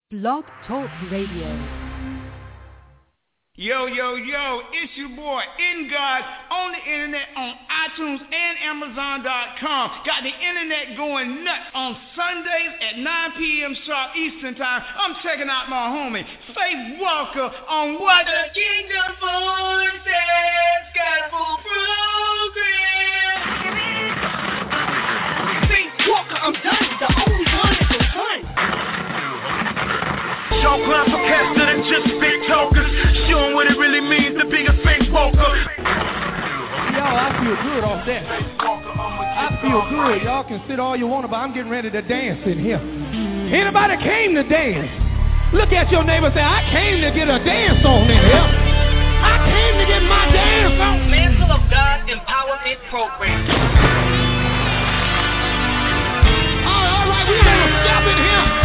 Blog Talk Radio. Yo, yo, yo, it's your boy, In God, on the internet, on iTunes and Amazon.com. Got the internet going nuts on Sundays at 9 p.m. sharp Eastern Time. I'm checking out my homie, Faith Walker, on What the Kingdom Voices Gospel Program. Faith Walker, I'm done. The only one is the one. Show clowns for cats that are just big talkers. Showing what it really means to be a Faith Walker. Y'all, I feel good off that. I feel good. Y'all can sit all you want, but I'm getting ready to dance in here. Anybody came to dance? Look at your neighbor and say, I came to get a dance on in here. I came to get my dance on. Mantle of God Empowerment Program. All right, we better stop in here.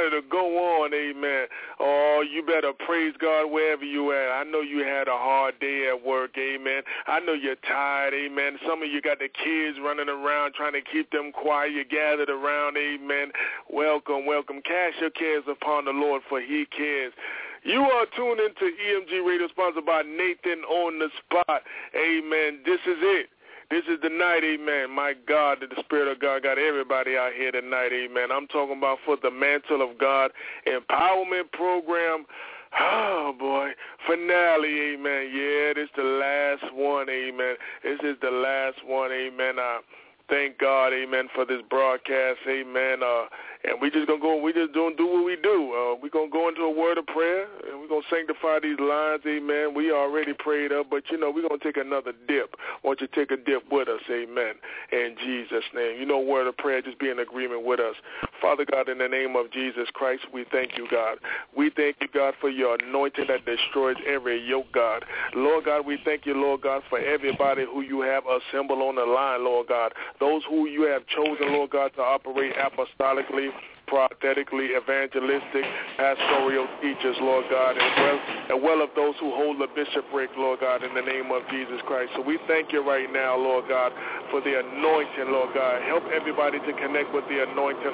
order to go on, amen, oh, you better praise God wherever you at. I know you had a hard day at work, amen. I know you're tired, amen. Some of you got the kids running around trying to keep them quiet. You gathered around, amen. Welcome, welcome. Cast your cares upon the Lord, for he cares. You are tuned into EMG Radio, sponsored by Nathan on the Spot. Amen. This is it. This is the night, amen. My God, the Spirit of God got everybody out here tonight, amen. I'm talking about for the Mantle of God Empowerment Program. Oh, boy. Finale, amen. Yeah, this is the last one, amen. This is the last one, amen. Thank God, amen, for this broadcast, amen. And we just don't do what we do. We're going to go into a word of prayer, and we're going to sanctify these lines, amen. We already prayed up, but, we're going to take another dip. Won't you take a dip with us, amen, in Jesus' name. Word of prayer, just be in agreement with us. Father God, in the name of Jesus Christ, we thank you, God. We thank you, God, for your anointing that destroys every yoke, God. Lord God, we thank you, Lord God, for everybody who you have assembled on the line, Lord God. Those who you have chosen, Lord God, to operate apostolically, prophetically, evangelistic, pastoral teachers, Lord God, and well of those who hold the bishopric, Lord God, in the name of Jesus Christ. So we thank you right now, Lord God, for the anointing, Lord God. Help everybody to connect with the anointing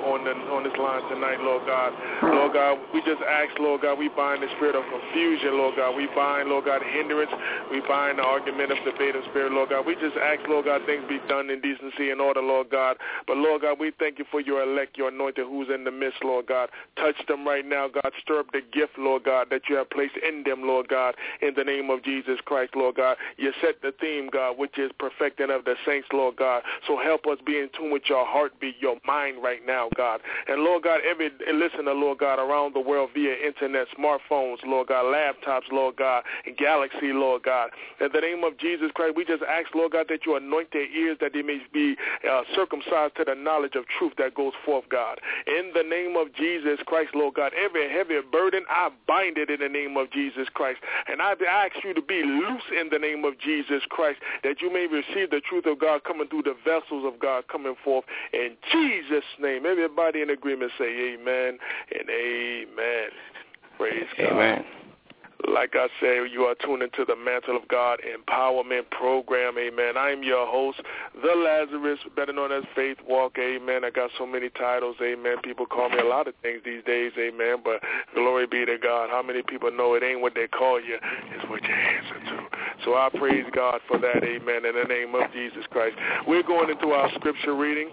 on this line tonight, Lord God. Lord God, we just ask, Lord God, we bind the spirit of confusion, Lord God. We bind, Lord God, hindrance. We bind the argument of debate of spirit, Lord God. We just ask, Lord God, things be done in decency and order, Lord God. But, Lord God, we thank you for your elect, your anointed, who's in the midst, Lord God. Touch them right now, God. Stir up the gift, Lord God, that you have placed in them, Lord God, in the name of Jesus Christ, Lord God. You set the theme, God, which is perfecting of the saints, Lord God. So help us be in tune with your heartbeat, your mind right now, God. And, Lord God, every listener, Lord God, around the world via internet, smartphones, Lord God, laptops, Lord God, and Galaxy, Lord God. In the name of Jesus Christ, we just ask, Lord God, that you anoint their ears, that they may be circumcised to the knowledge of truth that goes forth, God. In the name of Jesus Christ, Lord God, every heavy burden, I bind it in the name of Jesus Christ. And I ask you to be loose in the name of Jesus Christ, that you may receive the truth of God coming through the vessels of God coming forth. In Jesus' name, everybody in agreement say amen and amen. Praise God. Amen. Like I said, you are tuned into the Mantle of God Empowerment Program, amen. I'm your host, The Lazarus, better known as Faith Walker, amen. I got so many titles, amen. People call me a lot of things these days, amen, but glory be to God. How many people know it ain't what they call you, it's what you answer to. So I praise God for that, amen, in the name of Jesus Christ. We're going into our scripture reading,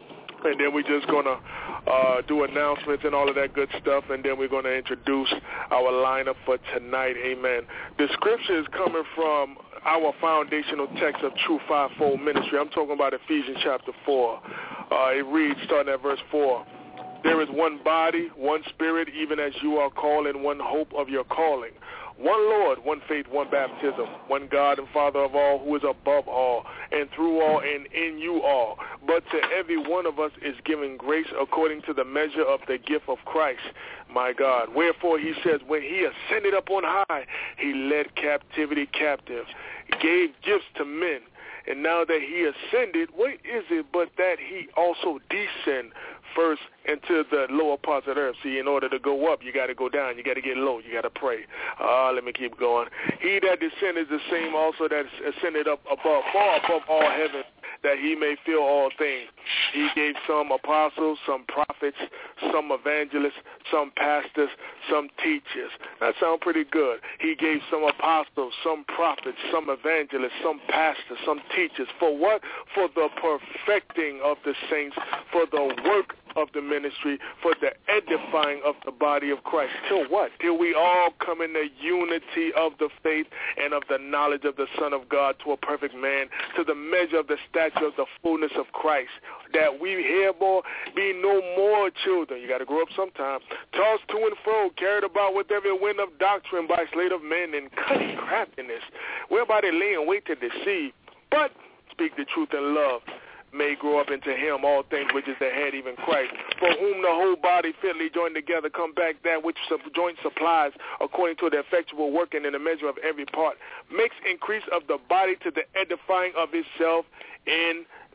and then we're just going to do announcements and all of that good stuff, and then we're going to introduce our lineup for tonight, amen. The scripture is coming from our foundational text of True Fivefold Ministry. I'm talking about Ephesians chapter 4. It reads, starting at verse 4, there is one body, one spirit, even as you are called in one hope of your calling. One Lord, one faith, one baptism, one God and Father of all, who is above all, and through all, and in you all. But to every one of us is given grace according to the measure of the gift of Christ, my God. Wherefore he says, when he ascended up on high, he led captivity captive, gave gifts to men. And now that he ascended, what is it but that he also descend first into the lower parts of the earth? See, in order to go up, you got to go down. You got to get low. You got to pray. Let me keep going. He that descended is the same also that ascended up above, far above all heaven, that he may fill all things. He gave some apostles, some prophets, some evangelists, some pastors, some teachers. That sounds pretty good. He gave some apostles, some prophets, some evangelists, some pastors, some teachers. For what? For the perfecting of the saints, for the work of the ministry, for the edifying of the body of Christ. Till what? Till we all come in the unity of the faith and of the knowledge of the Son of God, to a perfect man, to the measure of the stature of the fullness of Christ, that we hereby be no more children. You got to grow up sometime. Tossed to and fro, carried about with every wind of doctrine by sleight of men and cunning craftiness, whereby they lay in wait to deceive. But speak the truth in love, may grow up into him all things which is the head, even Christ, for whom the whole body fitly joined together come back that which joint supplies according to the effectual working in the measure of every part, makes increase of the body to the edifying of itself in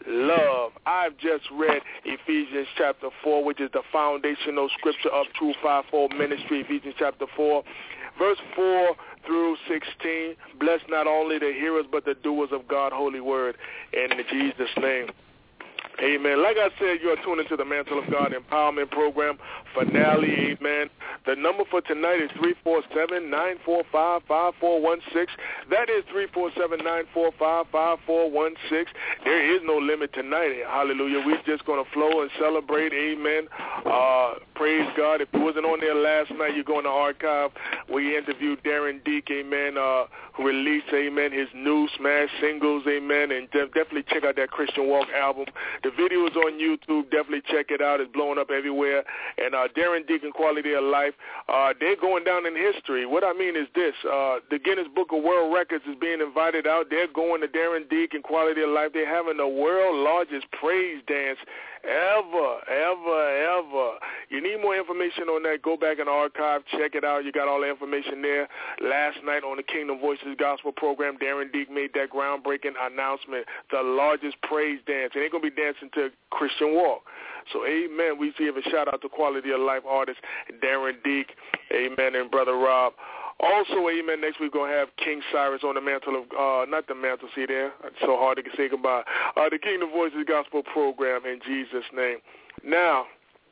love. I've just read Ephesians chapter 4, which is the foundational scripture of True Fivefold Ministry, Ephesians chapter 4, verse 4 through 16. Bless not only the hearers, but the doers of God's holy word. In Jesus' name. Amen. Like I said, you are tuned into the Mantle of God Empowerment Program finale. Amen. The number for tonight is 347-945-5416. That is 347-945-5416. There is no limit tonight. Hallelujah. We're just going to flow and celebrate. Amen. Praise God. If you wasn't on there last night, you're going to archive. We interviewed Darren Deek, amen, who released, amen, his new smash singles, amen, and definitely check out that Christian Walk album. The video is on YouTube. Definitely check it out. It's blowing up everywhere. And Darren Deek and Quality of Life, they're going down in history. What I mean is this. The Guinness Book of World Records is being invited out. They're going to Darren Deek and Quality of Life. They're having the world's largest praise dance ever. You need more information on that, go back in the archive, check it out. You got all the information there. Last night on the Kingdom Voices Gospel program, Darren Deek made that groundbreaking announcement, the largest praise dance. And they're going to be dancing to Christian Walk. So, amen, we give a shout-out to Quality of Life artist Darren Deek, amen, and Brother Rob. Also, amen, next week we're going to have King Cyrus on the mantle of, not the mantle, see there, it's so hard to say goodbye, the Kingdom Voices Gospel program in Jesus' name. Now,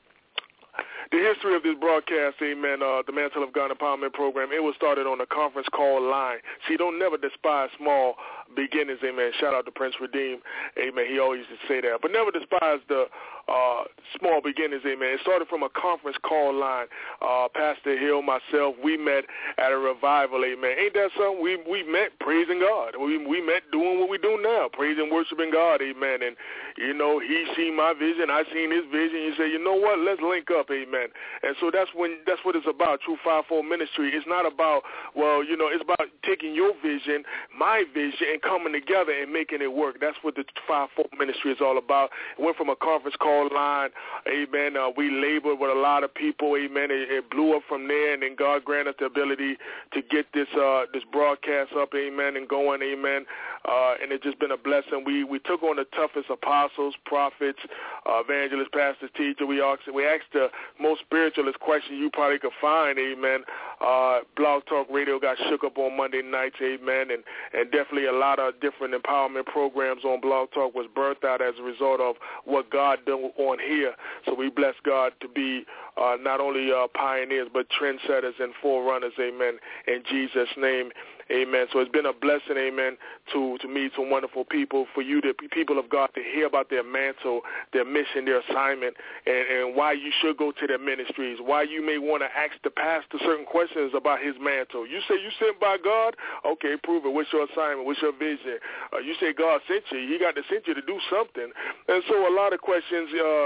the history of this broadcast, amen, the Mantle of God Empowerment Program, it was started on a conference call line. See, don't never despise small beginnings, amen. Shout out to Prince Redeem, amen. He always used to say that. But never despise the small beginnings, amen. It started from a conference call line. Pastor Hill, myself, we met at a revival, amen. Ain't that something? We met praising God. We met doing what we do now, praising, worshiping God, amen. And, you know, he seen my vision, I seen his vision. You say, you know what, let's link up, amen. And so that's what it's about, True Fivefold Ministry. It's not about, well, you know, it's about taking your vision, my vision, and coming together and making it work. That's what the Fivefold Ministry is all about. It went from a conference call line, amen. We labored with a lot of people, amen. It blew up from there, and then God granted us the ability to get this broadcast up, amen, and going, amen. And it's just been a blessing. We took on the toughest apostles, prophets, evangelists, pastors, teachers. We asked the most spiritualist question you probably could find, amen. Blog Talk Radio got shook up on Monday nights, amen, and definitely a lot of different empowerment programs on Blog Talk was birthed out as a result of what God done on here. So we bless God to be not only pioneers but trendsetters and forerunners, amen, in Jesus' name. Amen. So it's been a blessing, amen, to meet some wonderful people, for you, the people of God, to hear about their mantle, their mission, their assignment, and why you should go to their ministries, why you may want to ask the pastor certain questions about his mantle. You say you sent by God? Okay, prove it. What's your assignment? What's your vision? You say God sent you. He got to send you to do something. And so a lot of questions,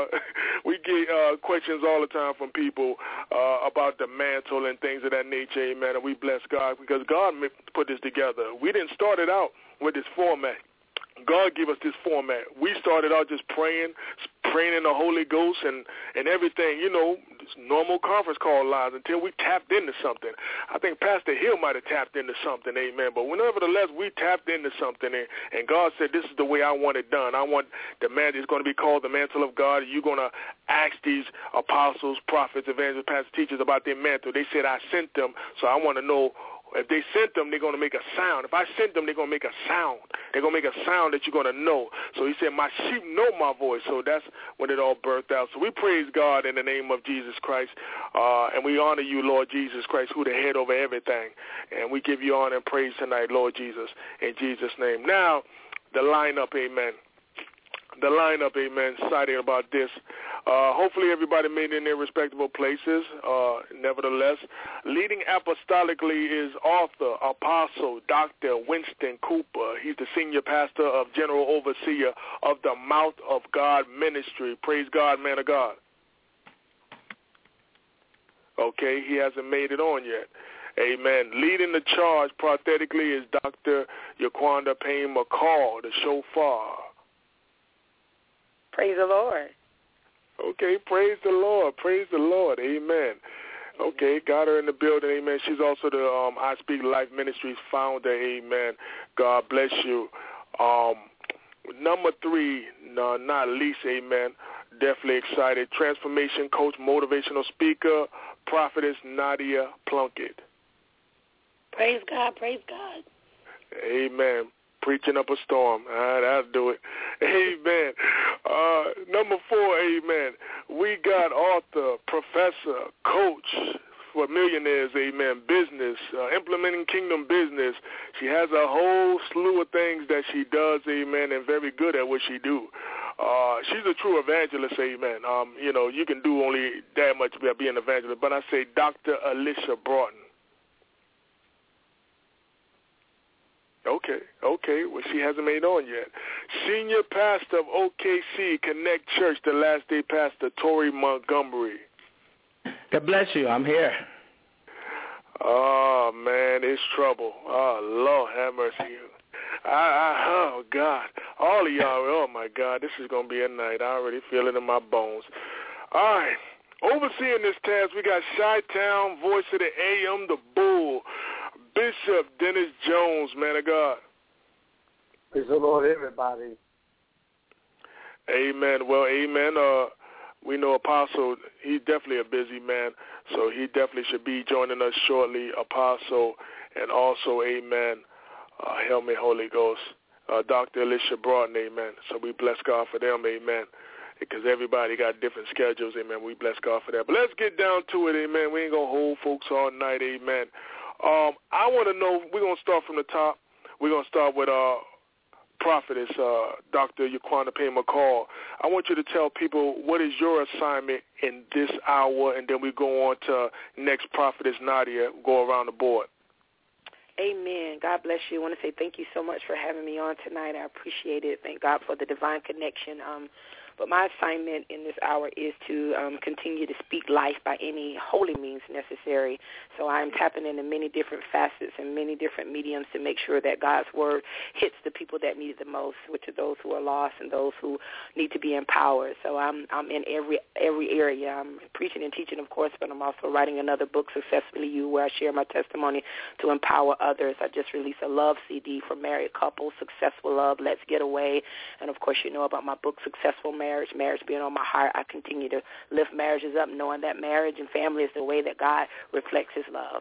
we get questions all the time from people about the mantle and things of that nature, amen, and we bless God because God put this together. We didn't start it out with this format. God gave us this format. We started out just praying in the Holy Ghost and everything, you know, normal conference call lines until we tapped into something. I think Pastor Hill might have tapped into something, amen. But nevertheless, we tapped into something, and God said, this is the way I want it done. I want the man is going to be called the mantle of God. You're going to ask these apostles, prophets, evangelists, pastors, teachers about their mantle. They said, I sent them, so I want to know. If they sent them, they're going to make a sound. If I sent them, they're going to make a sound. They're going to make a sound that you're going to know. So he said, my sheep know my voice. So that's when it all birthed out. So we praise God in the name of Jesus Christ. And we honor you, Lord Jesus Christ, who the head over everything. And we give you honor and praise tonight, Lord Jesus, in Jesus' name. Now, the lineup, amen. The lineup, amen, excited about this. Hopefully everybody made it in their respectable places. Nevertheless, leading apostolically is author, apostle, Dr. Winston Cooper. He's the senior pastor of General Overseer of the Mouth of God Ministry. Praise God, man of God. Okay, he hasn't made it on yet. Amen. Leading the charge prophetically is Dr. Yaquanda Payne McCall, the shofar. Praise the Lord. Okay, praise the Lord. Praise the Lord. Amen. Okay, got her in the building. Amen. She's also the I Speak Life Ministries founder. Amen. God bless you. Number 3, no, not least, amen, definitely excited, transformation coach, motivational speaker, prophetess Nadia Plunkett. Praise God, praise God. Amen. Preaching up a storm. That'll do it. Amen. Number 4, amen, we got author, professor, coach for millionaires, amen, business, implementing kingdom business. She has a whole slew of things that she does, amen, and very good at what she do. She's a true evangelist, amen. You can do only that much by being an evangelist, but I say Dr. Alicia Broughton. Okay. Well, she hasn't made on yet. Senior pastor of OKC Connect Church, the last day pastor, Tori Montgomery. God bless you. I'm here. Oh, man, it's trouble. Oh, Lord, have mercy. Oh, God. All of y'all, oh, my God, this is going to be a night. I already feel it in my bones. All right. Overseeing this task, we got Chi-Town, Voice of the AM, the Bull, Bishop Dennis Jones, man of God. Praise the Lord, everybody. Amen. Well, amen. We know Apostle, he's definitely a busy man, so he definitely should be joining us shortly, Apostle, and also, amen, help me, Holy Ghost, Dr. Alicia Broughton, amen. So we bless God for them, amen, because everybody got different schedules, amen. We bless God for that. But let's get down to it, amen. We ain't going to hold folks all night, amen. I want to know, we're going to start from the top. We're going to start with prophetess, Dr. Yaquanda Payne McCall. I want you to tell people what is your assignment in this hour, and then we go on to next prophetess Nadia, go around the board. Amen. God bless you. I want to say thank you so much for having me on tonight. I appreciate it. Thank God for the divine connection. But my assignment in this hour is to continue to speak life by any holy means necessary. So I'm tapping into many different facets and many different mediums to make sure that God's word hits the people that need it the most, which are those who are lost and those who need to be empowered. So I'm in every area. I'm preaching and teaching, of course, but I'm also writing another book, Successfully You, where I share my testimony to empower others. I just released a love CD for married couples, Successful Love, Let's Get Away. And, of course, you know about my book, Successful Marriage being on my heart. I continue to lift marriages up, knowing that marriage and family is the way that God reflects his love.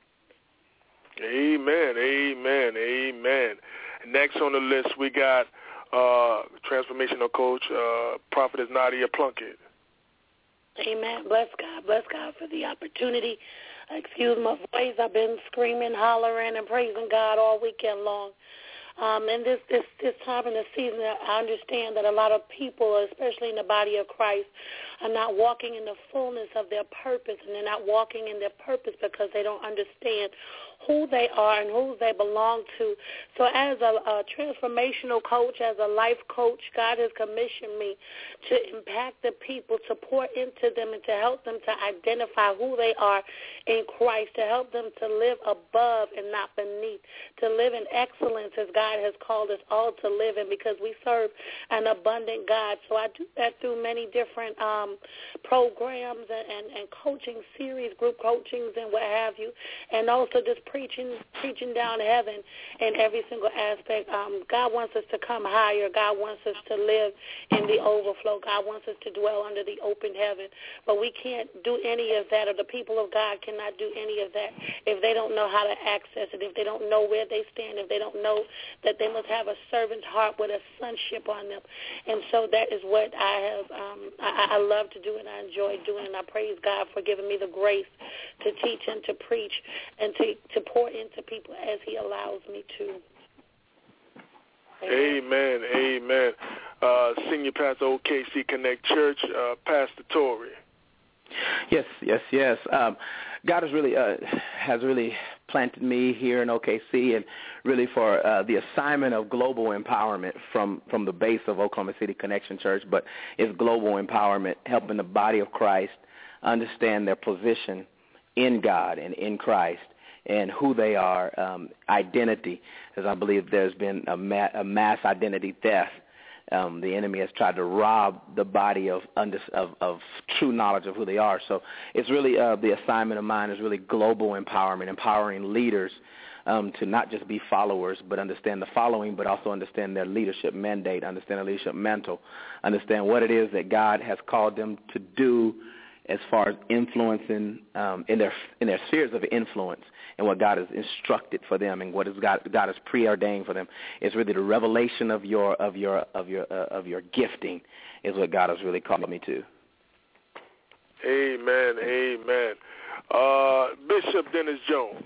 Amen, amen, amen. Next on the list, we got transformational coach, prophetess Nadia Plunkett. Amen. Bless God for the opportunity. Excuse my voice. I've been screaming, hollering, and praising God all weekend long. And this time in the season, I understand that a lot of people, especially in the body of Christ, are not walking in the fullness of their purpose, and they're not walking in their purpose because they don't understand who they are and who they belong to. So as a transformational coach, as a life coach, God has commissioned me to impact the people, to pour into them, and to help them to identify who they are in Christ, to help them to live above and not beneath, to live in excellence as God has called us all to live in, because we serve an abundant God. So I do that through many different programs and coaching series, group coachings and what have you, and also just preaching down heaven in every single aspect. God wants us to come higher. God wants us to live in the overflow. God wants us to dwell under the open heaven. But we can't do any of that, or the people of God cannot do any of that if they don't know how to access it, if they don't know where they stand, if they don't know that they must have a servant's heart with a sonship on them. And so that is what I have. I love to do, and I enjoy doing, and I praise God for giving me the grace to teach and to preach and to pour into people as he allows me to. Amen, amen. Senior Pastor OKC Connect Church, Pastor Tori. Yes. God has really planted me here in OKC, and really for the assignment of global empowerment from the base of Oklahoma City Connection Church, but it's global empowerment, helping the body of Christ understand their position in God and in Christ and who they are, identity, as I believe there's been a mass identity theft. The enemy has tried to rob the body of true knowledge of who they are. So it's really the assignment of mine is really global empowerment, empowering leaders to not just be followers, but understand the following, but also understand their leadership mandate, understand their leadership mantle, understand what it is that God has called them to do as far as influencing in their spheres of influence, and what God has instructed for them, and what God has preordained for them. It's really the revelation of your gifting is what God has really called me to. Amen. Amen. Bishop Dennis Jones.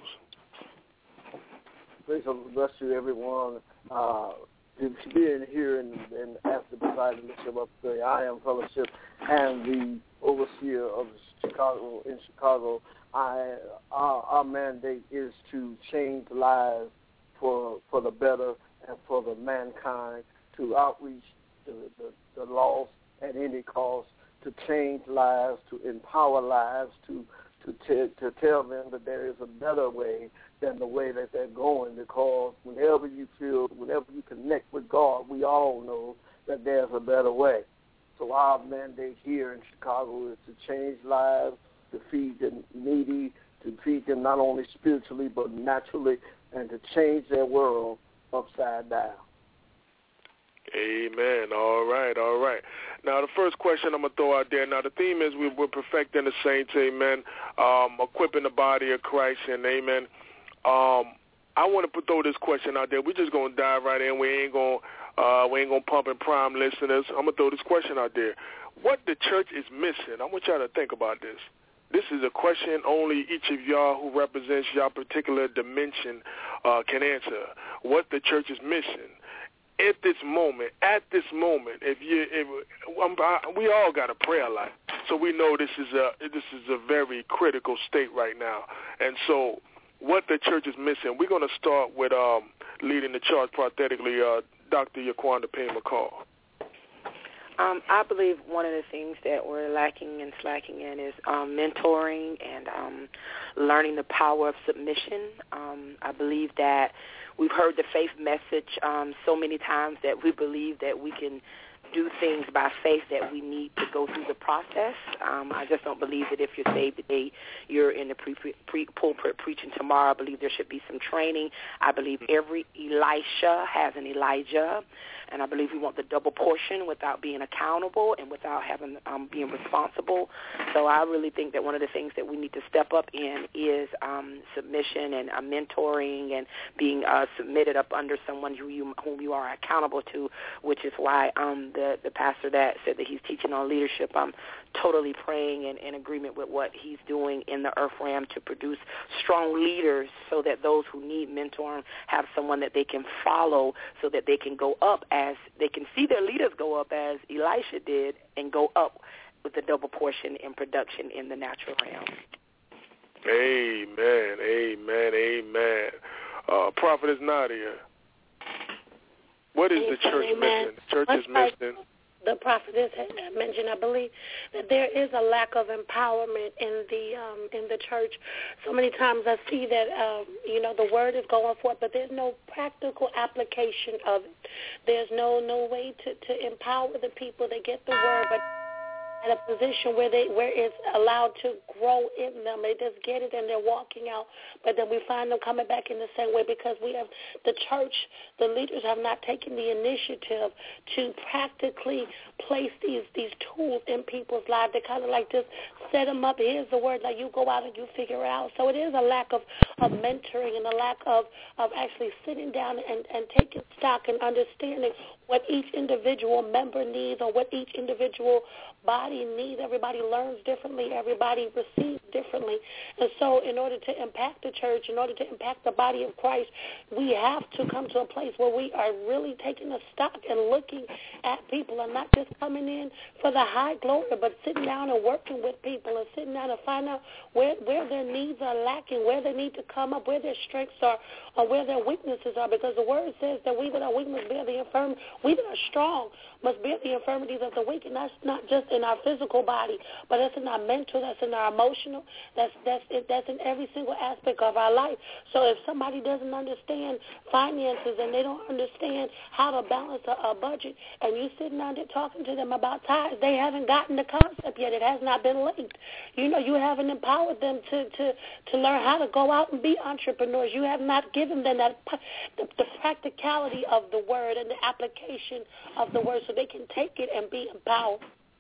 Praise the Lord, bless you, everyone. Being here and after presiding Bishop of the I Am Fellowship and the overseer of Chicago in Chicago, our mandate is to change lives for the better and for the mankind, to outreach the lost at any cost, to change lives, to empower lives, to tell them that there is a better way than the way that they're going, because whenever you connect with God, we all know that there's a better way. So our mandate here in Chicago is to change lives, to feed the needy, to feed them not only spiritually but naturally, and to change their world upside down. Amen. All right. Now, the first question I'm going to throw out there. Now, the theme is we're perfecting the saints, amen, equipping the body of Christ, and amen. I want to throw this question out there. We're just going to dive right in. We ain't going to pump and prime listeners. I'm going to throw this question out there. What the church is missing? I want y'all to think about this. This is a question only each of y'all who represents y'all particular dimension can answer. What the church is missing. At this moment, we all got a prayer life, so we know this is a very critical state right now. And so, what the church is missing, we're going to start with leading the charge prophetically, Dr. Yaquanda Payne McCall. I believe one of the things that we're lacking and slacking in is mentoring and learning the power of submission. I believe that we've heard the faith message so many times that we believe that we can do things by faith, that we need to go through the process. I just don't believe that if you're saved today, you're in the pulpit preaching tomorrow. I believe there should be some training. I believe every Elisha has an Elijah, and I believe we want the double portion without being accountable and without having being responsible. So I really think that one of the things that we need to step up in is submission and mentoring and being submitted up under someone whom you are accountable to, which is why the pastor that said that he's teaching on leadership, I'm totally praying and in agreement with what he's doing in the earth realm to produce strong leaders so that those who need mentoring have someone that they can follow so that they can go up as they can see their leaders go up as Elisha did and go up with the double portion in production in the natural realm. Amen, amen, amen. Prophetess Nadia, what is the church missing? The church is missing. The prophetess had mentioned, I believe, that there is a lack of empowerment in the church. So many times I see that, the word is going forth, but there's no practical application of it. There's no way to empower the people that get the word, but at a position where it's allowed to grow in them. They just get it and they're walking out. But then we find them coming back in the same way because we have the church, the leaders have not taken the initiative to practically place these tools in people's lives. They kind of like just set them up. Here's the word, like you go out and you figure it out. So it is a lack of mentoring and a lack of actually sitting down and taking stock and understanding what each individual member needs or what each individual body needs. Everybody learns differently. Everybody receives differently. And so in order to impact the church, in order to impact the body of Christ, we have to come to a place where we are really taking a stock and looking at people and not just coming in for the high glory, but sitting down and working with people and sitting down and find out where their needs are lacking, where they need to come up, where their strengths are, or where their weaknesses are, because the word says that we with our weakness bear the infirmity. We that are strong must bear the infirmities of the weak, and that's not just in our physical body, but that's in our mental, that's in our emotional, that's in every single aspect of our life. So if somebody doesn't understand finances and they don't understand how to balance a budget, and you sitting down there talking to them about tithes, they haven't gotten the concept yet. It has not been linked. You haven't empowered them to learn how to go out and be entrepreneurs. You have not given them the practicality of the word and the application of the word so they can take it and be empowered.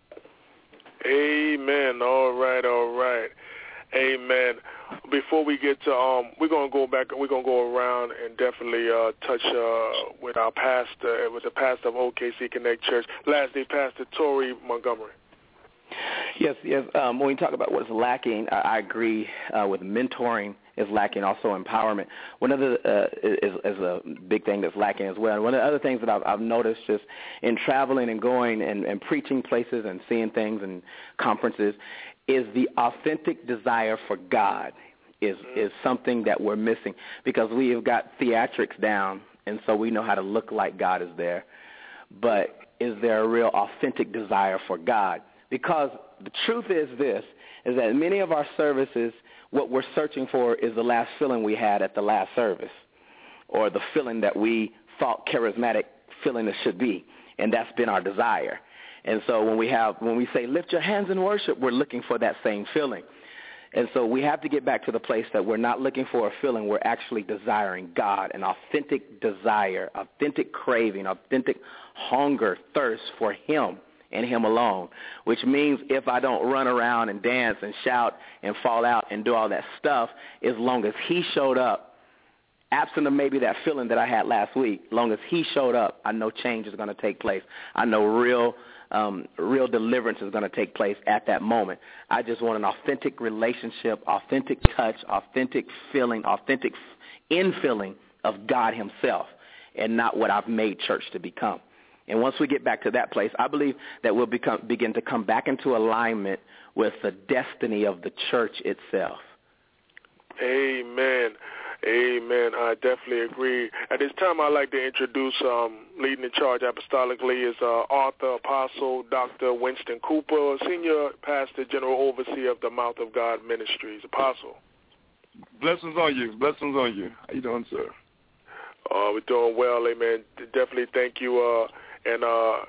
Amen. All right. Amen. Before we get to, we're going to go back, we're going to go around and definitely touch with our pastor, with the pastor of OKC Connect Church. Lastly, Pastor Tory Montgomery. Yes. When we talk about what's lacking, I agree with mentoring is lacking, also empowerment. One of the is a big thing that's lacking as well. And one of the other things that I've noticed just in traveling and going and preaching places and seeing things and conferences is the authentic desire for God is something that we're missing, because we have got theatrics down, and so we know how to look like God is there. But is there a real authentic desire for God? Because the truth is this, is that many of our services, what we're searching for is the last feeling we had at the last service, or the feeling that we thought charismatic feeling it should be, and that's been our desire. And so when we say lift your hands in worship, we're looking for that same feeling. And so we have to get back to the place that we're not looking for a feeling, we're actually desiring God, an authentic desire, authentic craving, authentic hunger, thirst for Him and Him alone, which means if I don't run around and dance and shout and fall out and do all that stuff, as long as He showed up, absent of maybe that feeling that I had last week, as long as He showed up, I know change is going to take place. I know real deliverance is going to take place at that moment. I just want an authentic relationship, authentic touch, authentic feeling, authentic infilling of God Himself, and not what I've made church to become. And once we get back to that place, I believe that we'll begin to come back into alignment with the destiny of the church itself. Amen. I definitely agree. At this time, I'd like to introduce leading the charge apostolically is author, apostle, Dr. Winston Cooper, senior pastor, general overseer of the Mouth of God Ministries. Apostle. Blessings on you. How you doing, sir? We're doing well, amen. Definitely thank you, and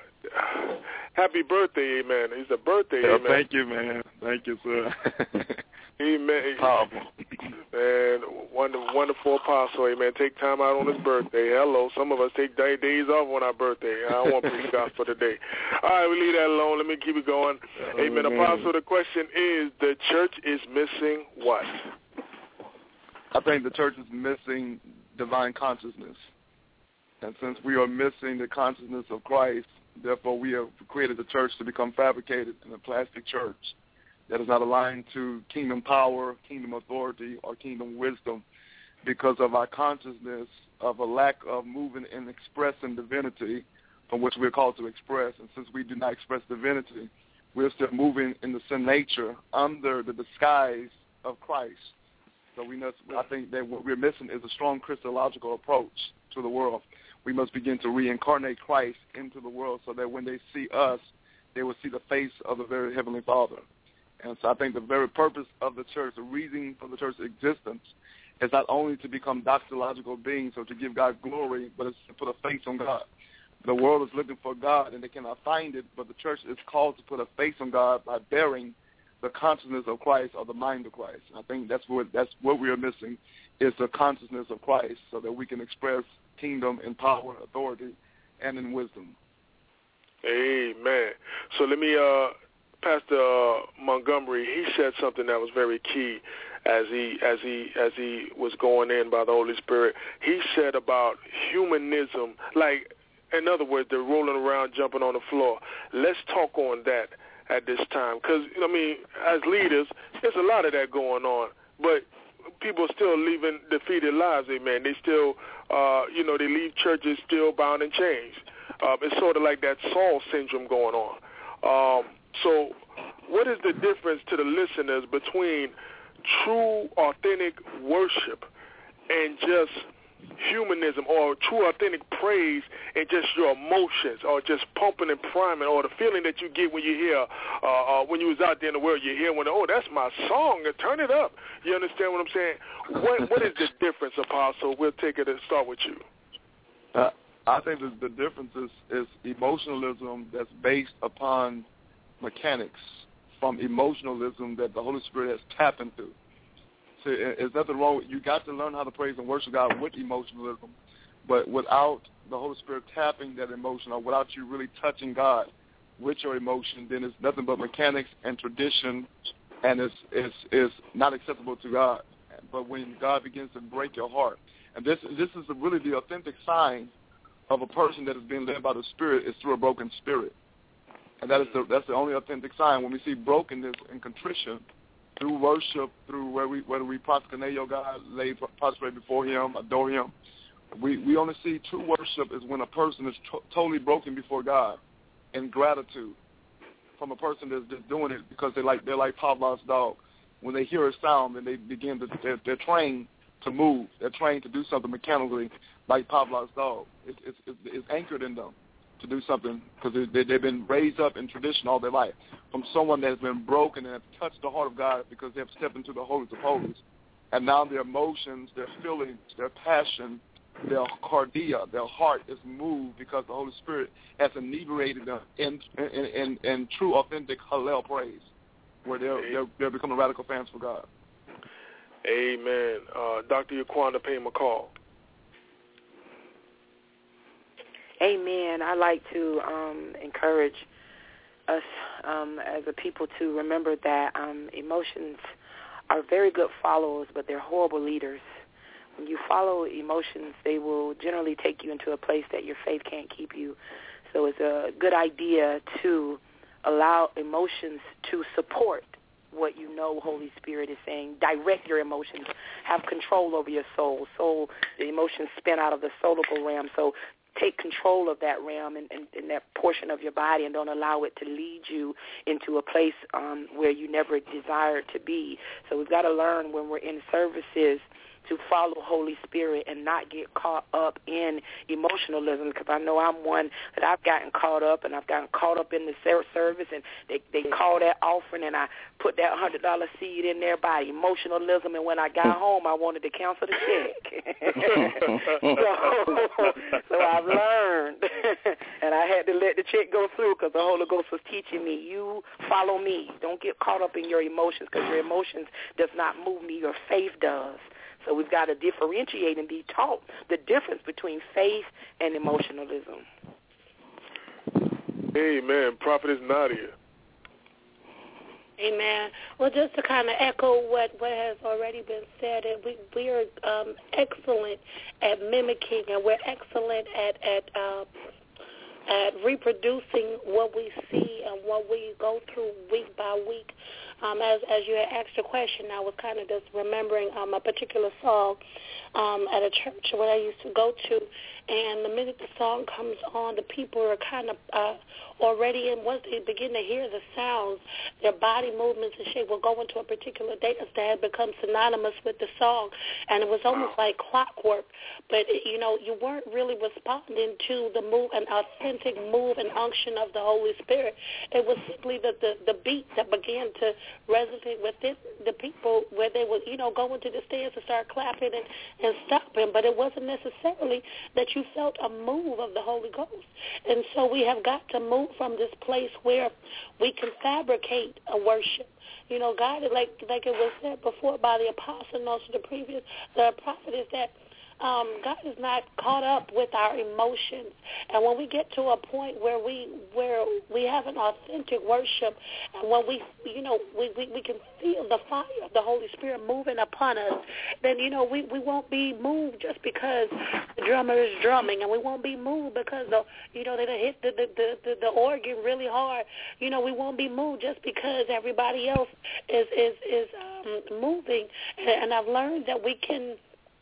happy birthday, amen. It's a birthday, amen. Thank you, man. Thank you, sir. Amen. Powerful. Man, wonderful apostle, amen. Take time out on his birthday. Hello. Some of us take days off on our birthday. I don't want to preach the gospel today. All right, we leave that alone. Let me keep it going. Amen. Apostle, the question is, the church is missing what? I think the church is missing divine consciousness. And since we are missing the consciousness of Christ, therefore we have created the church to become fabricated in a plastic church that is not aligned to kingdom power, kingdom authority, or kingdom wisdom, because of our consciousness of a lack of moving and expressing divinity from which we're called to express. And since we do not express divinity, we're still moving in the sin nature under the disguise of Christ. So I think that what we're missing is a strong Christological approach to the world. We must begin to reincarnate Christ into the world so that when they see us, they will see the face of the very Heavenly Father. And so I think the very purpose of the church, the reason for the church's existence, is not only to become doxological beings or to give God glory, but it's to put a face on God. The world is looking for God, and they cannot find it, but the church is called to put a face on God by bearing the consciousness of Christ or the mind of Christ. I think that's what we are missing, is the consciousness of Christ, so that we can express kingdom in power, authority, and in wisdom. Amen. So let me, Pastor Montgomery, he said something that was very key as he was going in by the Holy Spirit. He said about humanism, like, in other words, they're rolling around, jumping on the floor. Let's talk on that at this time, because, I mean, as leaders, there's a lot of that going on, but people are still living defeated lives, amen. They still, they leave churches still bound in chains. It's sort of like that Saul syndrome going on. So what is the difference to the listeners between true, authentic worship and just humanism or true authentic praise in just your emotions or just pumping and priming or the feeling that you get when you hear, when you was out there in the world, you hear when, oh, that's my song, turn it up. You understand what I'm saying? What is the difference, Apostle? We'll take it and start with you. I think the difference is emotionalism that's based upon mechanics from emotionalism that the Holy Spirit has tapped into. So there's nothing wrong with, you got to learn how to praise and worship God with emotionalism, but without the Holy Spirit tapping that emotion or without you really touching God with your emotion, then it's nothing but mechanics and tradition, and it's not acceptable to God. But when God begins to break your heart, and this is really the authentic sign of a person that is being led by the Spirit is through a broken spirit. And that's the only authentic sign. When we see brokenness and contrition through worship, through whether we proskuneo your God, lay prostrate before Him, adore Him, we only see true worship is when a person is totally broken before God in gratitude from a person that's just doing it because they're like Pavlov's dog. When they hear a sound and they begin to, they're trained to move. They're trained to do something mechanically like Pavlov's dog. It's anchored in them to do something because they've been raised up in tradition all their life from someone that has been broken and have touched the heart of God because they have stepped into the holies of holies. And now their emotions, their feelings, their passion, their cardia, their heart is moved because the Holy Spirit has inebriated them in true, authentic Hallel praise, where they're becoming radical fans for God. Amen. Dr. Yaquanda Payne McCall. Amen. I like to encourage us as a people to remember that emotions are very good followers, but they're horrible leaders. When you follow emotions, they will generally take you into a place that your faith can't keep you. So it's a good idea to allow emotions to support what you know Holy Spirit is saying. Direct your emotions. Have control over your soul. So the emotions spin out of the soulical realm. So take control of that realm and that portion of your body and don't allow it to lead you into a place where you never desired to be. So we've got to learn when we're in services to follow Holy Spirit and not get caught up in emotionalism, because I know I'm one that I've gotten caught up, and I've gotten caught up in the service, and they call that offering, and I put that $100 seed in there by emotionalism, and when I got home, I wanted to cancel the check. so I've learned, and I had to let the check go through because the Holy Ghost was teaching me, you follow me. Don't get caught up in your emotions, because your emotions does not move me. Your faith does. So we've got to differentiate and be taught the difference between faith and emotionalism. Amen. Prophetess Nadia. Amen. Well, just to kind of echo what has already been said, we are excellent at mimicking, and we're excellent at reproducing what we see and what we go through week by week. As you had asked a question, I was kind of just remembering a particular song at a church where I used to go to, and the minute the song comes on, the people are kind of already in. Once they begin to hear the sounds, their body movements and shape will go into a particular dance that had become synonymous with the song, and it was almost like clockwork. But you weren't really responding to the move, an authentic move and unction of the Holy Spirit. It was simply the beat that began to resonate within the people, where they would go into the stands and start clapping and stopping. But it wasn't necessarily that you felt a move of the Holy Ghost. And so we have got to move from this place where we can fabricate a worship. God, like it was said before by the apostle and also the prophet, is that God is not caught up with our emotions. And when we get to a point where we have an authentic worship, and when we can feel the fire of the Holy Spirit moving upon us, then we won't be moved just because the drummer is drumming, and we won't be moved because they hit the organ really hard. We won't be moved just because everybody else is moving. And I've learned that we can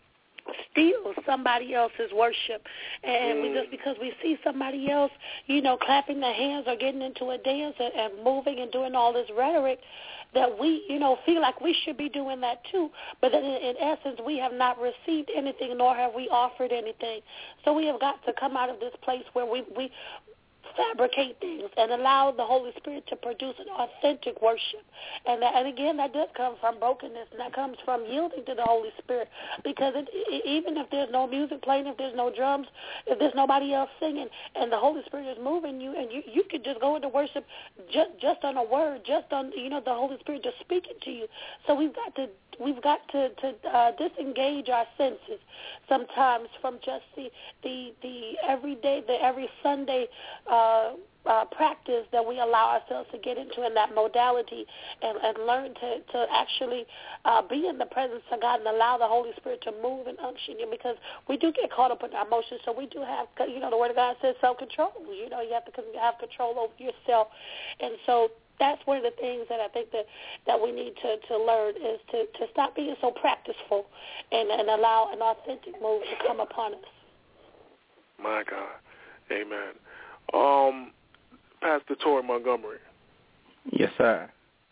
steal somebody else's worship. And just because we see somebody else, clapping their hands or getting into a dance and moving and doing all this rhetoric, that we, feel like we should be doing that too. But then in essence, we have not received anything, nor have we offered anything. So we have got to come out of this place where we fabricate things and allow the Holy Spirit to produce an authentic worship. And again, that does come from brokenness, and that comes from yielding to the Holy Spirit. Because even if there's no music playing, if there's no drums, if there's nobody else singing, and the Holy Spirit is moving you, and you could just go into worship just on a word, just on the Holy Spirit just speaking to you. So we've got to disengage our senses sometimes from just the everyday, the every Sunday practice that we allow ourselves to get into in that modality, and learn to actually be in the presence of God and allow the Holy Spirit to move and unction you, because we do get caught up in our emotions. So we do have, the Word of God says self-control. You have to have control over yourself. And so that's one of the things that I think that we need to learn is to stop being so practiceful and allow an authentic move to come upon us. My God. Amen. Pastor Torrey Montgomery. Yes, sir.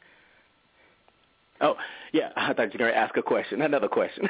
Oh, yeah, I thought you were going to ask a question, another question.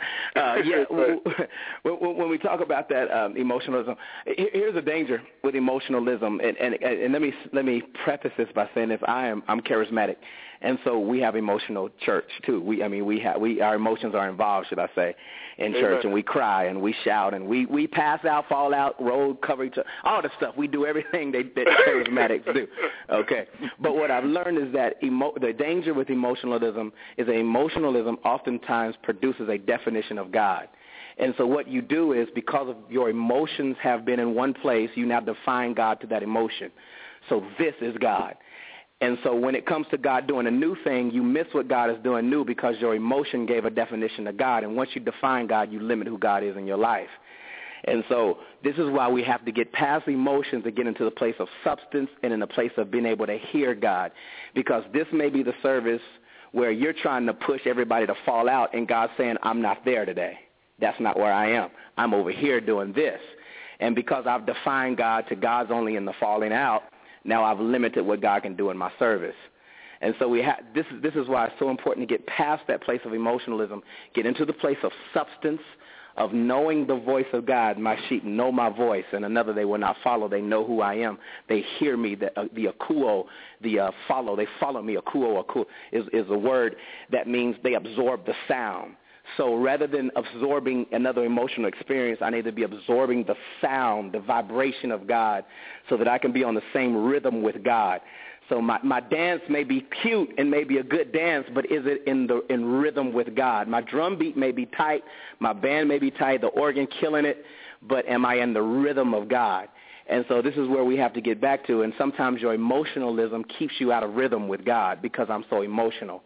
When we talk about that emotionalism, here's a danger with emotionalism, and let me preface this by saying this: I'm charismatic, and so we have emotional church too. Our emotions are involved, should I say, in church, and we cry and we shout and we pass out, fall out, roll, cover each other, all the stuff. We do everything that charismatics do. Okay, but what I've learned is that the danger with emotionalism is that emotionalism oftentimes produces a definition of God. And so what you do is, because of your emotions have been in one place, you now define God to that emotion. So this is God. And so when it comes to God doing a new thing, you miss what God is doing new because your emotion gave a definition to God. And once you define God, you limit who God is in your life. And so this is why we have to get past emotions to get into the place of substance and in the place of being able to hear God, because this may be the service where you're trying to push everybody to fall out, and God's saying, I'm not there today. That's not where I am. I'm over here doing this. And because I've defined God to God's only in the falling out, now I've limited what God can do in my service. And so this is why it's so important to get past that place of emotionalism, get into the place of substance, of knowing the voice of God. My sheep know my voice, and another they will not follow. They know who I am. They hear me. The akuo, follow. They follow me. Akuo is a word that means they absorb the sound. So rather than absorbing another emotional experience, I need to be absorbing the sound, the vibration of God, so that I can be on the same rhythm with God. So my dance may be cute and may be a good dance, but is it in rhythm with God? My drum beat may be tight, my band may be tight, the organ killing it, but am I in the rhythm of God? And so this is where we have to get back to, and sometimes your emotionalism keeps you out of rhythm with God because I'm so emotional.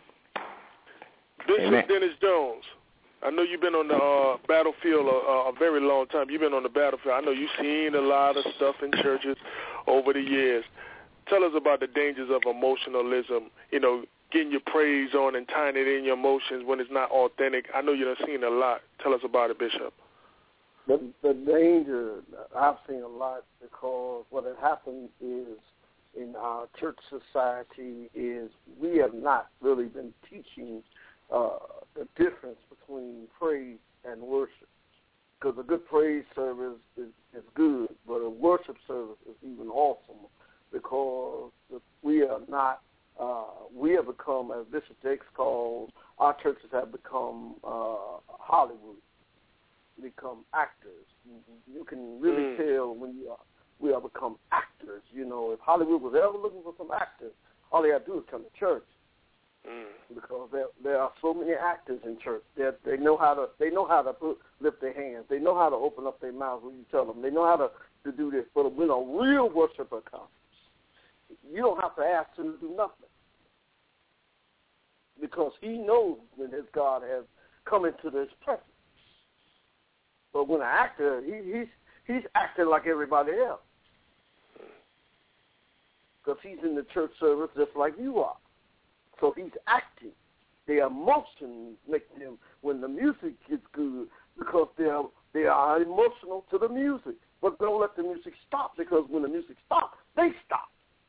Bishop Dennis Jones, I know you've been on the battlefield a very long time. You've been on the battlefield. I know you've seen a lot of stuff in churches over the years. Tell us about the dangers of emotionalism, getting your praise on and tying it in your emotions when it's not authentic. I know you've seen a lot. Tell us about it, Bishop. The danger, I've seen a lot, because what has happened is in our church society is we have not really been teaching the difference between praise and worship. Because a good praise service is good, but a worship service is even awesome, because we are not, we have become, as Bishop Jakes calls, our churches have become Hollywood, become actors. You can really tell when we have become actors. If Hollywood was ever looking for some actors, all they have to do is come to church. Because there are so many actors in church that they know how to lift their hands. They know how to open up their mouths when you tell them. They know how to do this. But when a real worshiper comes, you don't have to ask him to do nothing, because he knows when his God has come into this presence. But when an actor, he's acting like everybody else, because he's in the church service just like you are. So he's acting. The emotions make him, when the music is good, because they are emotional to the music. But don't let the music stop, because when the music stops, they stop.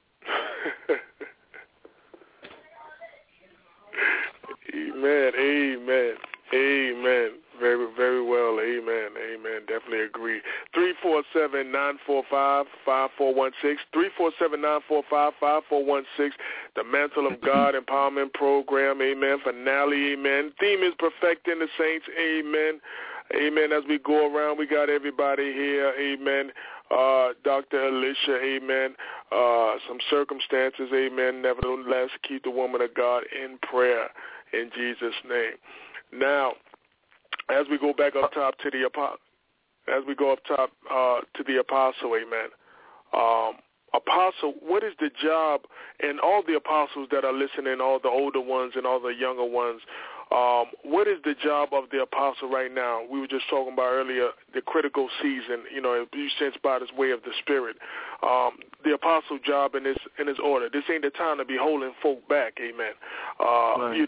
Amen. Very, very well. Amen. Definitely agree. 347-945-5416. 347-945-5416. The Mantle of God Empowerment Program. Amen. Finale. Amen. Theme is perfecting the saints. Amen. As we go around, we got everybody here. Amen. Dr. Alicia, amen. Some circumstances, amen. Nevertheless, keep the woman of God in prayer in Jesus' name. Now, as we go back up top to the apostle, amen. Apostle, what is the job, and all the apostles that are listening, all the older ones and all the younger ones, what is the job of the apostle right now? We were just talking about earlier the critical season, you sense by this way of the Spirit. The apostle job in his order. This ain't the time to be holding folk back, amen. Right.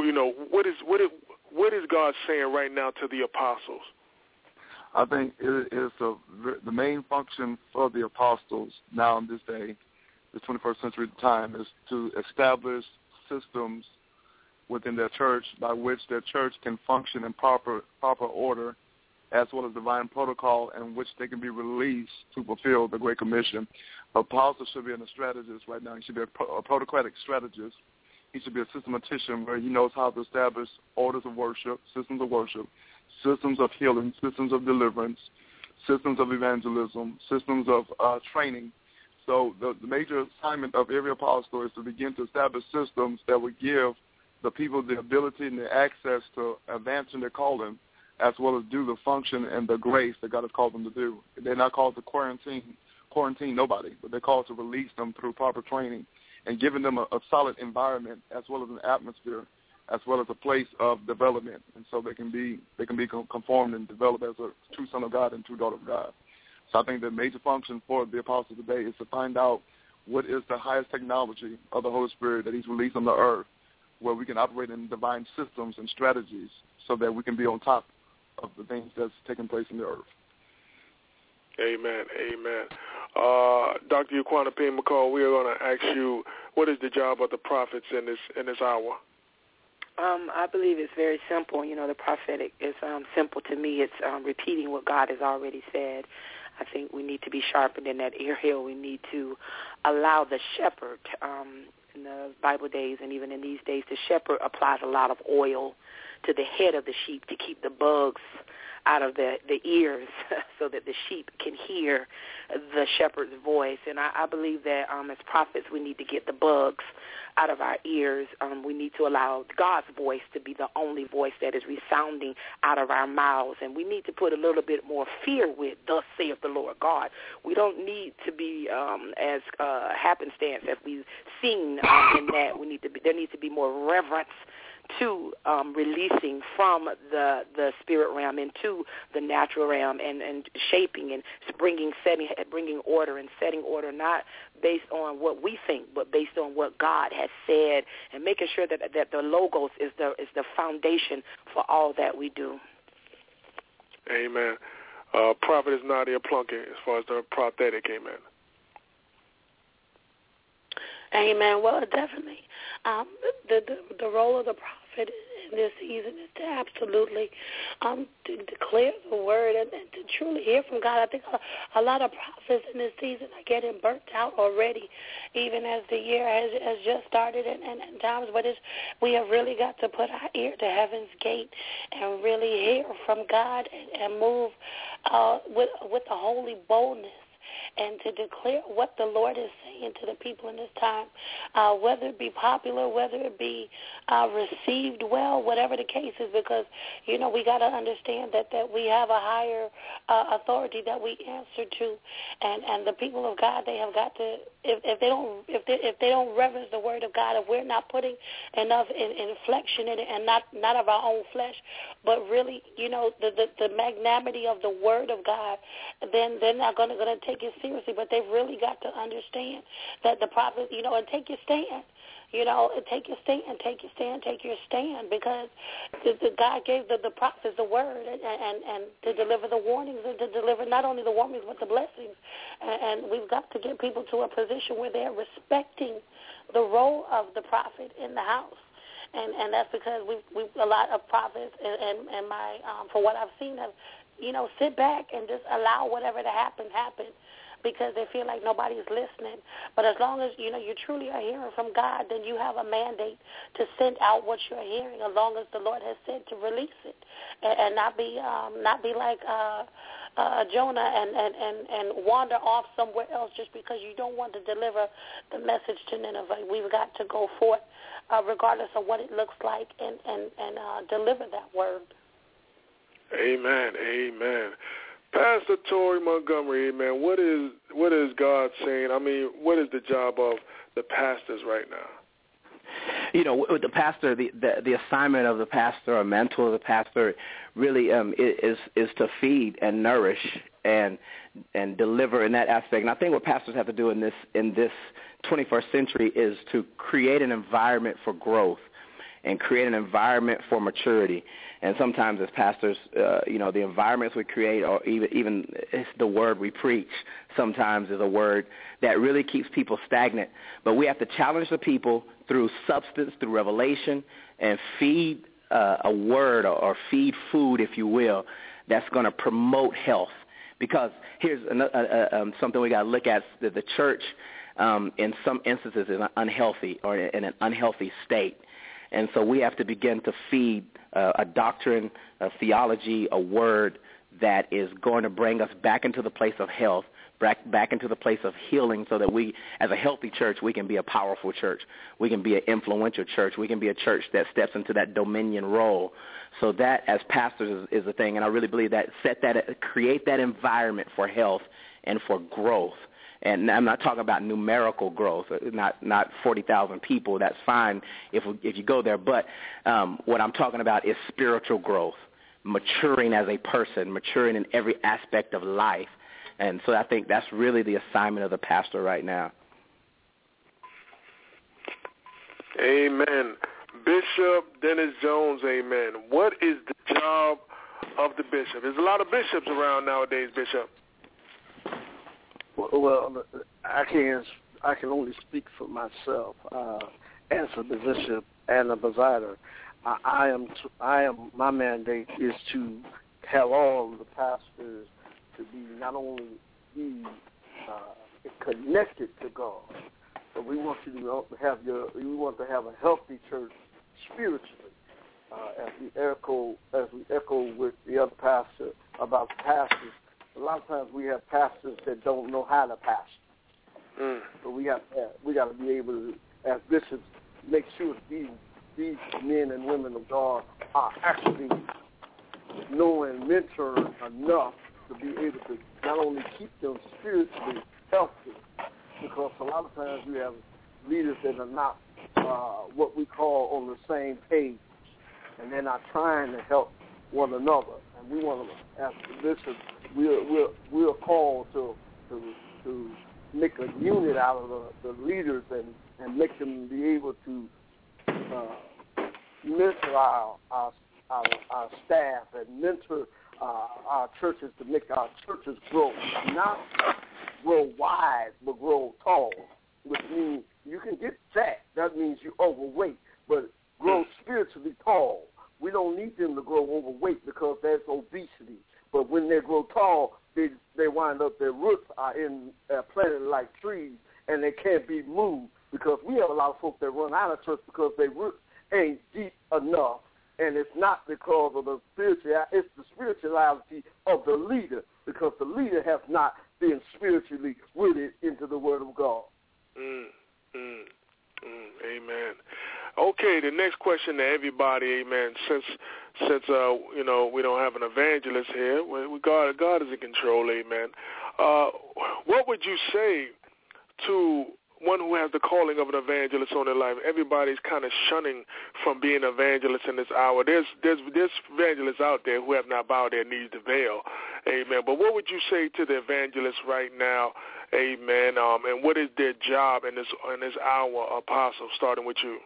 What is God saying right now to the apostles? I think it is the main function for the apostles now in this day, the 21st century time, is to establish systems within their church by which their church can function in proper order, as well as divine protocol in which they can be released to fulfill the Great Commission. Apostle should be a strategist right now. He should be a protocratic strategist. He should be a systematician where he knows how to establish orders of worship, systems of healing, systems of deliverance, systems of evangelism, systems of training. So the major assignment of every apostle is to begin to establish systems that would give the people the ability and the access to advance in their calling, as well as do the function and the grace that God has called them to do. They're not called to quarantine nobody, but they're called to release them through proper training and giving them a solid environment, as well as an atmosphere, as well as a place of development, and so they can be conformed and developed as a true son of God and true daughter of God. So I think the major function for the apostle today is to find out what is the highest technology of the Holy Spirit that he's released on the earth, where we can operate in divine systems and strategies so that we can be on top of the things that's taking place in the earth. Amen. Dr. Yaquana P. McCall, we are going to ask you, what is the job of the prophets in this hour? I believe it's very simple. The prophetic is simple to me. It's repeating what God has already said. I think we need to be sharpened in that ear hill. We need to allow the shepherd, in the Bible days and even in these days, the shepherd applies a lot of oil to the head of the sheep to keep the bugs out of the ears so that the sheep can hear the shepherd's voice. And I believe that as prophets, we need to get the bugs out of our ears. We need to allow God's voice to be the only voice that is resounding out of our mouths. And we need to put a little bit more fear with, thus saith the Lord God. We don't need to be as happenstance as we've seen in that. There needs to be more reverence to releasing from the spirit realm into the natural realm and shaping and bringing order and setting order, not based on what we think, but based on what God has said, and making sure that the logos is the foundation for all that we do. Amen. Prophetess Nadia Plunkett, as far as the prophetic, amen. Amen. Well, definitely. The role of the prophet in this season is to absolutely to declare the word and to truly hear from God. I think a lot of prophets in this season are getting burnt out already, even as the year has just started and times. But we have really got to put our ear to heaven's gate and really hear from God and move with a holy boldness, and to declare what the Lord is saying to the people in this time, whether it be popular, whether it be received well, whatever the case is, because, we got to understand that we have a higher authority that we answer to, and the people of God, they have got to, if they don't reverence the word of God, if we're not putting enough inflection in it, and not of our own flesh, but really, the magnanimity of the word of God, then they're not going to take it seriously. But they've really got to understand that the prophet, and take your stand. take your stand, take your stand, because the God gave the prophets the word and to deliver the warnings and to deliver not only the warnings but the blessings. And we've got to get people to a position where they're respecting the role of the prophet in the house. And that's because we've a lot of prophets and my for what I've seen have, sit back and just allow whatever to happen, because they feel like nobody's listening. But as long as, you truly are hearing from God, then you have a mandate to send out what you're hearing, as long as the Lord has said to release it, and not be like Jonah and wander off somewhere else just because you don't want to deliver the message to Nineveh. We've got to go forth, regardless of what it looks like, and deliver that word. Amen. Amen. Pastor Tori Montgomery, amen. What is God saying? I mean, what is the job of the pastors right now? With the pastor, the assignment of the pastor, or mentor of the pastor, really is to feed and nourish and deliver in that aspect. And I think what pastors have to do in this 21st century is to create an environment for growth and create an environment for maturity. And sometimes as pastors, the environments we create, or even it's the word we preach, sometimes is a word that really keeps people stagnant. But we have to challenge the people through substance, through revelation, and feed a word or feed food, if you will, that's going to promote health. Because here's something we got to look at. The church, in some instances, is unhealthy or in an unhealthy state. And so we have to begin to feed a doctrine, a theology, a word that is going to bring us back into the place of health, back into the place of healing, so that we, as a healthy church, we can be a powerful church. We can be an influential church. We can be a church that steps into that dominion role. So that, as pastors, is the thing. And I really believe that create that environment for health and for growth. And I'm not talking about numerical growth, not 40,000 people. That's fine if you go there. But what I'm talking about is spiritual growth, maturing as a person, maturing in every aspect of life. And so I think that's really the assignment of the pastor right now. Amen. Bishop Dennis Jones, amen. What is the job of the bishop? There's a lot of bishops around nowadays, Bishop. Well, I can only speak for myself as a bishop and a presider. My mandate is to have all the pastors to be not only connected to God, but we want you to have a healthy church spiritually. As we echo with the other pastor about the pastors. A lot of times we have pastors that don't know how to pastor. So we got to be able to, as bishops, make sure these men and women of God are actually knowing, mentoring enough to be able to not only keep them spiritually healthy, because a lot of times we have leaders that are not what we call on the same page, and they're not trying to help one another. And we want to, as bishops, we're called to make a unit out of the leaders and make them be able to mentor our staff and mentor our churches to make our churches grow, not grow wide but grow tall, which means you can get fat. That means you're overweight, but grow spiritually tall. We don't need them to grow overweight because that's obesity. But when they grow tall, they wind up, their roots are planted like trees, and they can't be moved, because we have a lot of folks that run out of church because their roots ain't deep enough, and it's not because of the spirituality, it's the spirituality of the leader, because the leader has not been spiritually rooted into the Word of God. Amen. Okay, the next question to everybody, amen, since we don't have an evangelist here, God is in control, amen. What would you say to one who has the calling of an evangelist on their life? Everybody's kind of shunning from being an evangelist in this hour. There's evangelists out there who have not bowed their knees to Baal, Amen. But what would you say to the evangelists right now, amen, and what is their job in this hour, Apostle, starting with you?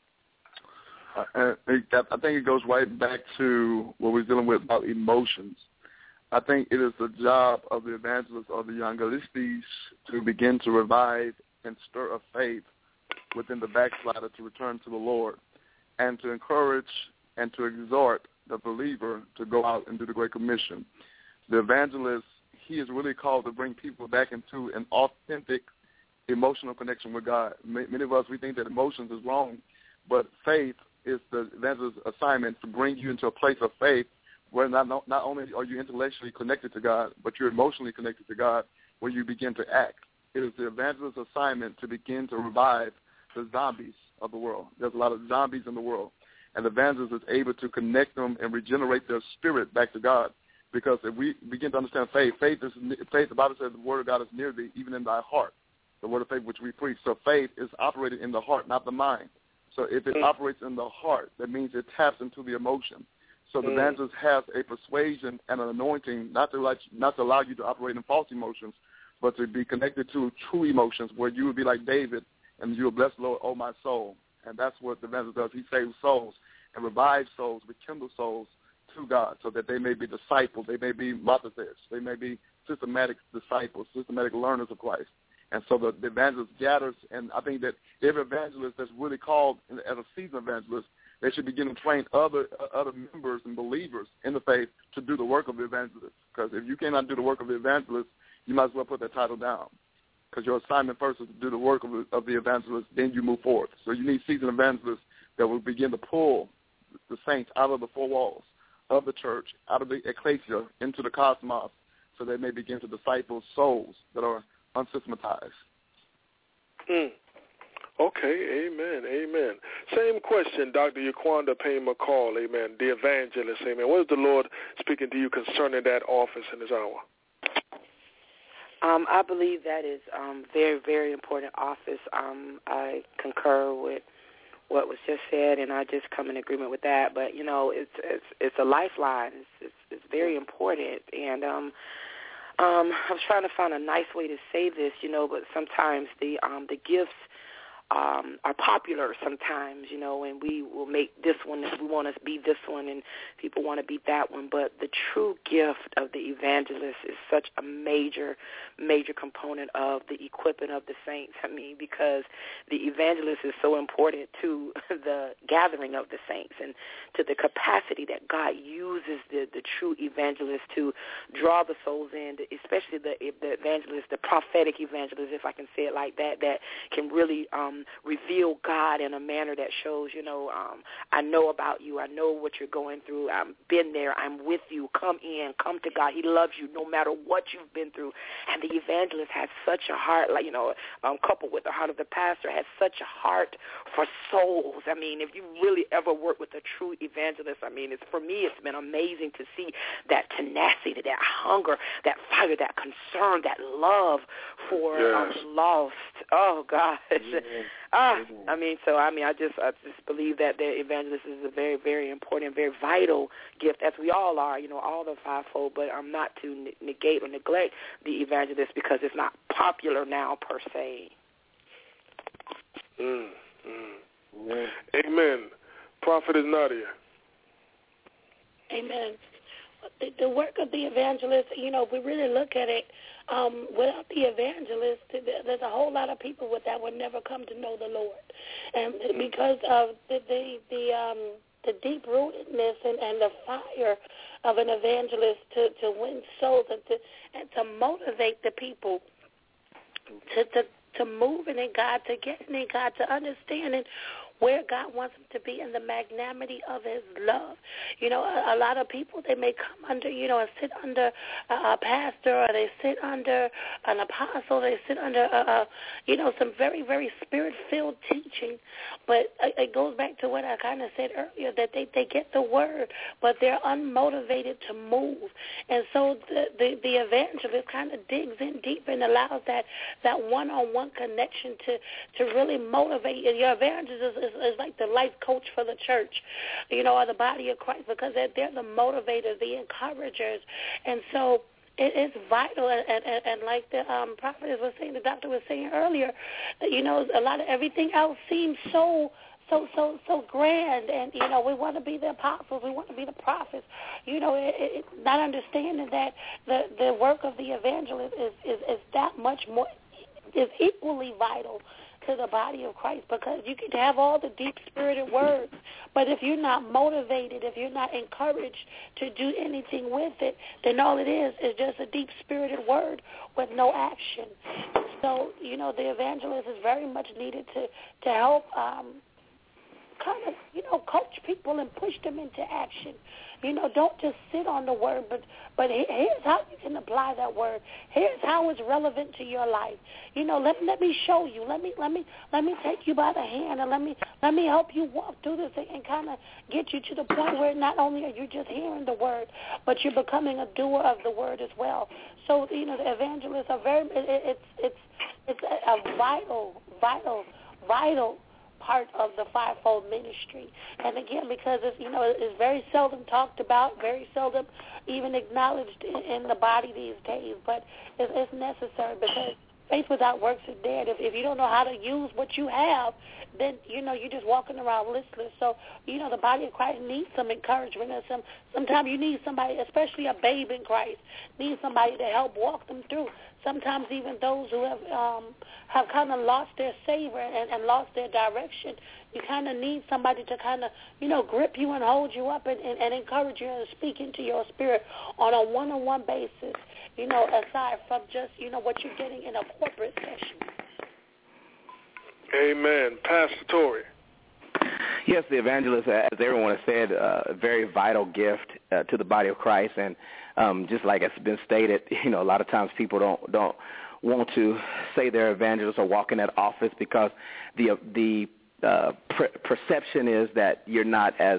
I think it goes right back to what we're dealing with about emotions. I think it is the job of the evangelists or the evangelistes to begin to revive and stir a faith within the backslider to return to the Lord, and to encourage and to exhort the believer to go out and do the Great Commission. The evangelist, he is really called to bring people back into an authentic emotional connection with God. Many of us, we think that emotions is wrong, but faith is the evangelist's assignment to bring you into a place of faith where not only are you intellectually connected to God, but you're emotionally connected to God, where you begin to act. It is the evangelist's assignment to begin to revive the zombies of the world. There's a lot of zombies in the world, and the evangelist is able to connect them and regenerate their spirit back to God. Because if we begin to understand faith, the Bible says the word of God is near thee, even in thy heart, the word of faith which we preach. So faith is operated in the heart, not the mind. So if it operates in the heart, that means it taps into the emotion. So the evangelist has a persuasion and an anointing not to allow you to operate in false emotions, but to be connected to true emotions where you would be like David and you will bless the Lord, oh my soul. And that's what the evangelist does. He saves souls and revives souls, rekindle souls to God so that they may be disciples, they may be mathetes, they may be systematic disciples, systematic learners of Christ. And so the evangelist gathers, and I think that every evangelist that's really called as a seasoned evangelist, they should begin to train other members and believers in the faith to do the work of the evangelist. Because if you cannot do the work of the evangelist, you might as well put that title down. Because your assignment first is to do the work of the evangelist, then you move forward. So you need seasoned evangelists that will begin to pull the saints out of the four walls of the church, out of the ecclesia, into the cosmos, so they may begin to disciple souls that are unsystematized. Okay, amen. Same question, Dr. Yaquanda Payne McCall, amen, the evangelist, amen. What is the Lord speaking to you concerning that office in this hour? I believe that is very, very important office. I concur with what was just said, and I just come in agreement with that. But you know, it's a lifeline. It's very important, and I was trying to find a nice way to say this, you know. But sometimes the gifts are popular sometimes, you know, and we will make this one, we want to be this one, and people want to be that one. But the true gift of the evangelist is such a major component of the equipping of the saints. I mean, because the evangelist is so important to the gathering of the saints and to the capacity that God uses the true evangelist to draw the souls in, especially the evangelist, the prophetic evangelist, if I can say it like that, that can really reveal God in a manner that shows, you know, I know about you. I know what you're going through. I've been there. I'm with you. Come in. Come to God. He loves you no matter what you've been through. And the evangelist has such a heart, like, you know, coupled with the heart of the pastor, has such a heart for souls. I mean, if you really ever work with a true evangelist, I mean, for me, it's been amazing to see that tenacity, that hunger, that fire, that concern, that love for lost. Oh, gosh. I just believe that the evangelist is a very, very important, very vital gift, as we all are, you know, all the fivefold, but I'm not to negate or neglect the evangelist because it's not popular now per se. Amen. Prophetess Nadia. Amen. The work of the evangelist, you know, if we really look at it, without the evangelist, there's a whole lot of people that would never come to know the Lord, and because of the deep rootedness and the fire of an evangelist to win souls and to motivate the people to move in God, to get in God, to understanding where God wants them to be in the magnanimity of his love. You know, a lot of people, they may come under, you know, and sit under a pastor, or they sit under an apostle, they sit under, you know, some very, very spirit-filled teaching. But it goes back to what I kind of said earlier, that they get the word, but they're unmotivated to move. And so the evangelist kind of digs in deep and allows that one-on-one connection to really motivate. Your evangelist is like the life coach for the church, you know, or the body of Christ, because they're the motivators, the encouragers. And so it's vital, and like the prophetess was saying, the doctor was saying earlier, you know, a lot of everything else seems so grand, and you know, we want to be the apostles, we want to be the prophets, you know, not understanding that the work of the evangelist is that much more, is equally vital to the body of Christ, because you can have all the deep-spirited words, but if you're not motivated, if you're not encouraged to do anything with it, then all it is just a deep-spirited word with no action. So, you know, the evangelist is very much needed to help kind of, you know, coach people and push them into action. You know, don't just sit on the word, but here's how you can apply that word. Here's how it's relevant to your life. You know, let me show you. Let me take you by the hand, and let me help you walk through this thing and kind of get you to the point where not only are you just hearing the word, but you're becoming a doer of the word as well. So, you know, the evangelists are it's a vital part of the fivefold ministry. And again, because it's very seldom talked about, very seldom even acknowledged in the body these days, but it's necessary, because faith without works is dead. If you don't know how to use what you have, then, you know, you're just walking around listless. So, you know, the body of Christ needs some encouragement. And sometimes you need somebody, especially a babe in Christ, needs somebody to help walk them through. Sometimes even those who have kind of lost their savor and lost their direction, you kind of need somebody to kind of, you know, grip you and hold you up and encourage you and speak into your spirit on a one-on-one basis, you know, aside from just, you know, what you're getting in a corporate session. Amen. Pastor Torrey. Yes, the evangelist, as everyone has said, a very vital gift to the body of Christ. And just like it's been stated, you know, a lot of times people don't want to say they're evangelists or walk in that office because the perception is that you're not as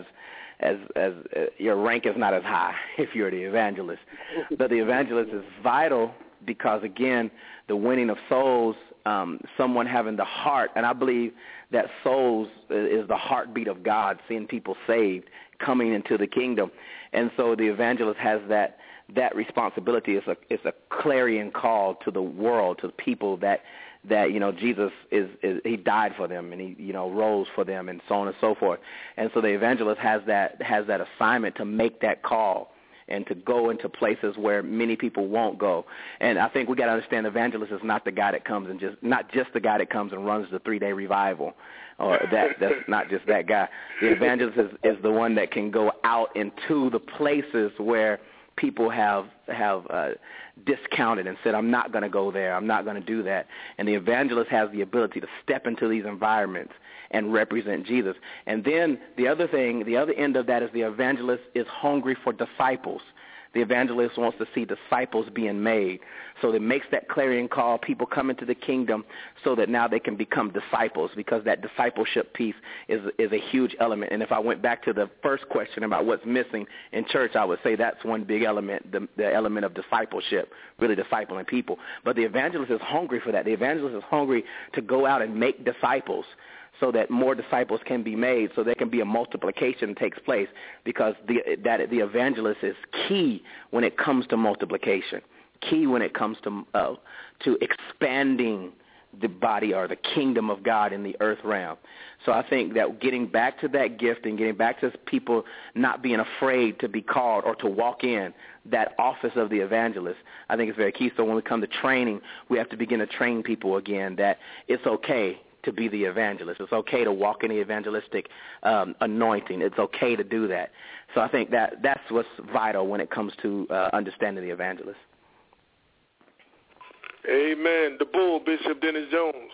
your rank is not as high if you're the evangelist. But the evangelist is vital because, again, the winning of souls, someone having the heart, and I believe that souls is the heartbeat of God, seeing people saved, coming into the kingdom. And so the evangelist has that responsibility. It's a clarion call to the world, to the people that you know, Jesus is he died for them, and he, you know, rose for them, and so on and so forth. And so the evangelist has that assignment to make that call and to go into places where many people won't go. And I think we got to understand the evangelist is not the guy that comes and not just the guy that comes and runs the 3-day revival, or that's not just that guy. The evangelist is the one that can go out into the places where people have discounted and said, I'm not going to go there, I'm not going to do that. And the evangelist has the ability to step into these environments and represent Jesus. And then the other end of that is the evangelist is hungry for disciples. The evangelist wants to see disciples being made. So it makes that clarion call, people come into the kingdom so that now they can become disciples, because that discipleship piece is a huge element. And if I went back to the first question about what's missing in church, I would say that's one big element, the element of discipleship, really discipling people. But the evangelist is hungry for that. The evangelist is hungry to go out and make disciples, so that more disciples can be made, so there can be a multiplication takes place, because the evangelist is key when it comes to multiplication, key when it comes to expanding the body or the kingdom of God in the earth realm. So I think that getting back to that gift and getting back to people not being afraid to be called or to walk in that office of the evangelist, I think is very key. So when we come to training, we have to begin to train people again that it's okay to be the evangelist. It's okay to walk in the evangelistic anointing. It's okay to do that. So I think that's what's vital when it comes to understanding the evangelist. Amen. The bull, Bishop Dennis Jones.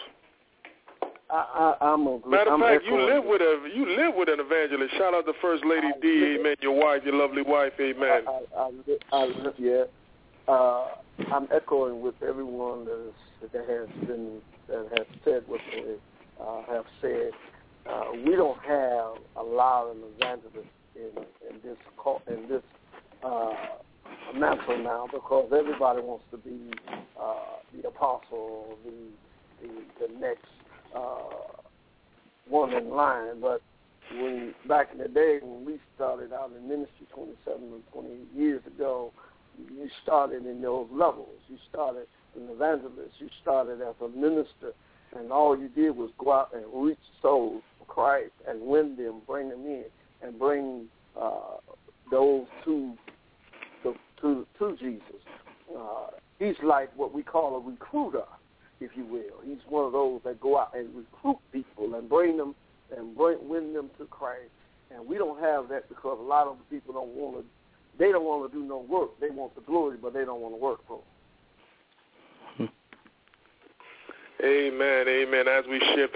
I'm agree. Matter of fact, you live with an evangelist. Shout out to First Lady D. Amen. Your wife, your lovely wife. Amen. I'm echoing with everyone that has said what they have said. We don't have a lot of evangelists in this mantle now, because everybody wants to be the apostle, the next one in line. But when back in the day when we started out in ministry 27 or 28 years ago, you started in those levels. You started an evangelist. You started as a minister, and all you did was go out and reach souls for Christ and win them, bring them in, and bring those to Jesus. He's like what we call a recruiter, if you will. He's one of those that go out and recruit people and bring them and win them to Christ. And we don't have that because a lot of people don't want to do no work. They want the glory, but they don't want to work for it. Amen, amen. As we shift,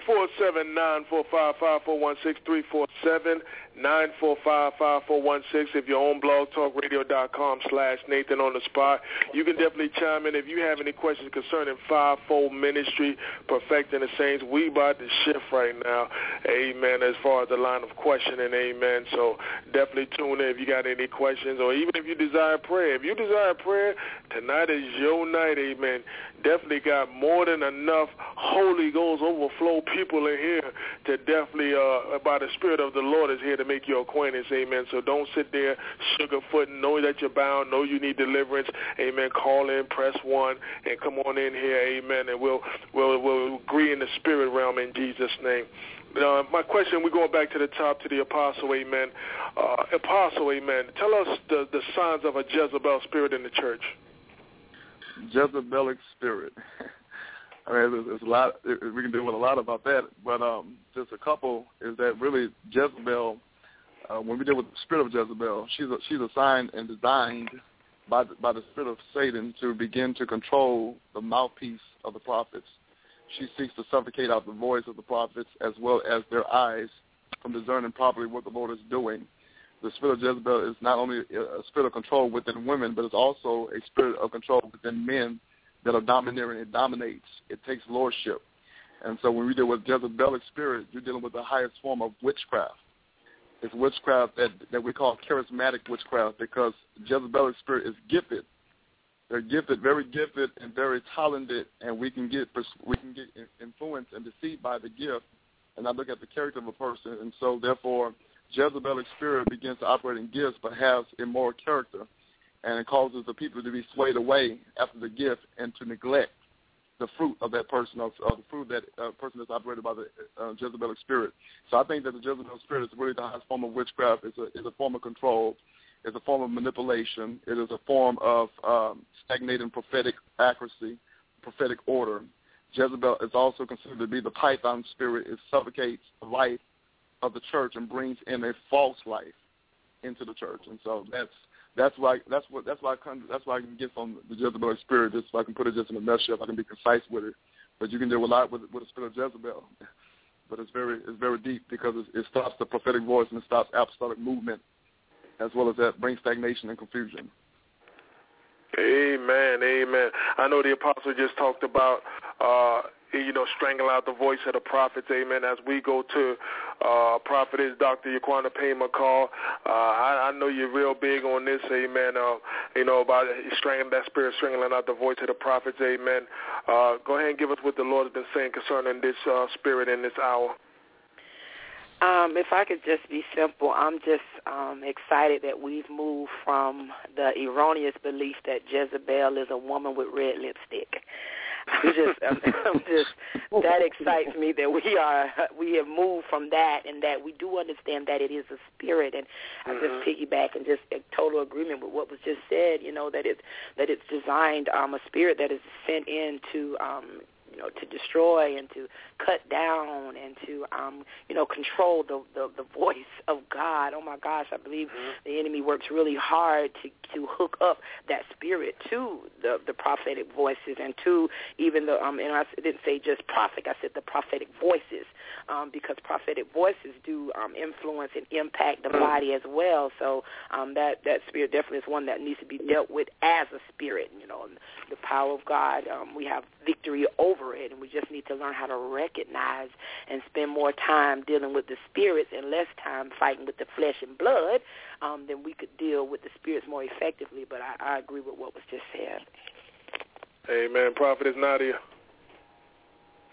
347-945-5416, 347-945-5416. If you're on blogtalkradio.com/Nathan on the spot, you can definitely chime in. If you have any questions concerning fivefold ministry, perfecting the saints, we about to shift right now, amen, as far as the line of questioning, amen. So definitely tune in if you got any questions, or even if you desire prayer. If you desire prayer, tonight is your night, amen. Definitely got more than enough Holy Ghost overflow people in here to definitely, by the Spirit of the Lord is here to make your acquaintance, amen. So don't sit there sugarfooting. Know that you're bound. Know you need deliverance, amen. Call in, press 1, and come on in here, amen. And we'll agree in the spirit realm in Jesus' name. My question, we're going back to the top to the apostle, amen. Apostle, amen. Tell us the signs of a Jezebel spirit in the church. Jezebelic spirit. I mean, there's a lot. We can do a lot about that, but just a couple is that really Jezebel. When we deal with the spirit of Jezebel, she's assigned and designed by the spirit of Satan to begin to control the mouthpiece of the prophets. She seeks to suffocate out the voice of the prophets as well as their eyes from discerning properly what the Lord is doing. The spirit of Jezebel is not only a spirit of control within women, but it's also a spirit of control within men that are domineering. It dominates. It takes lordship. And so when we deal with Jezebelic spirit, you're dealing with the highest form of witchcraft. It's witchcraft that we call charismatic witchcraft, because Jezebelic spirit is gifted. They're gifted, very gifted, and very talented, and we can get influenced and deceived by the gift and not look at the character of a person. And so therefore, Jezebelic spirit begins to operate in gifts but has immoral character, and it causes the people to be swayed away after the gift and to neglect the fruit of that person, or the fruit of that person that's operated by the Jezebelic spirit. So I think that the Jezebel spirit is really the highest form of witchcraft. It's a form of control. It's a form of manipulation. It is a form of stagnating prophetic accuracy, prophetic order. Jezebel is also considered to be the python spirit. It suffocates the life of the church and brings in a false life into the church. And so that's why I can get from the Jezebelic spirit. Just so I can put it just in a nutshell. I can be concise with it. But you can deal a lot with the spirit of Jezebel. But it's very deep, because it stops the prophetic voice and it stops apostolic movement, as well as that brings stagnation and confusion. Amen, amen. I know the apostle just talked about, strangling out the voice of the prophets, amen. As we go to prophetess Dr. Yaquanda Payne McCall, I know you're real big on this, amen, about strangling out the voice of the prophets, amen. Go ahead and give us what the Lord has been saying concerning this spirit in this hour. If I could just be simple, I'm just excited that we've moved from the erroneous belief that Jezebel is a woman with red lipstick. I'm just that excites me that we have moved from that, and that we do understand that it is a spirit. And I just piggyback and just in total agreement with what was just said. That it's designed a spirit that is sent in to destroy and to cut down and to, control the voice of God. Oh, my gosh, I believe the enemy works really hard to hook up that spirit to the prophetic voices and to even the, and I didn't say just prophet, I said the prophetic voices, because prophetic voices do influence and impact the body as well. So that spirit definitely is one that needs to be dealt with as a spirit. The power of God, we have victory over it, and we just need to learn how to recognize and spend more time dealing with the spirits and less time fighting with the flesh and blood, then we could deal with the spirits more effectively. But I agree with what was just said. Amen. Prophetess Nadia.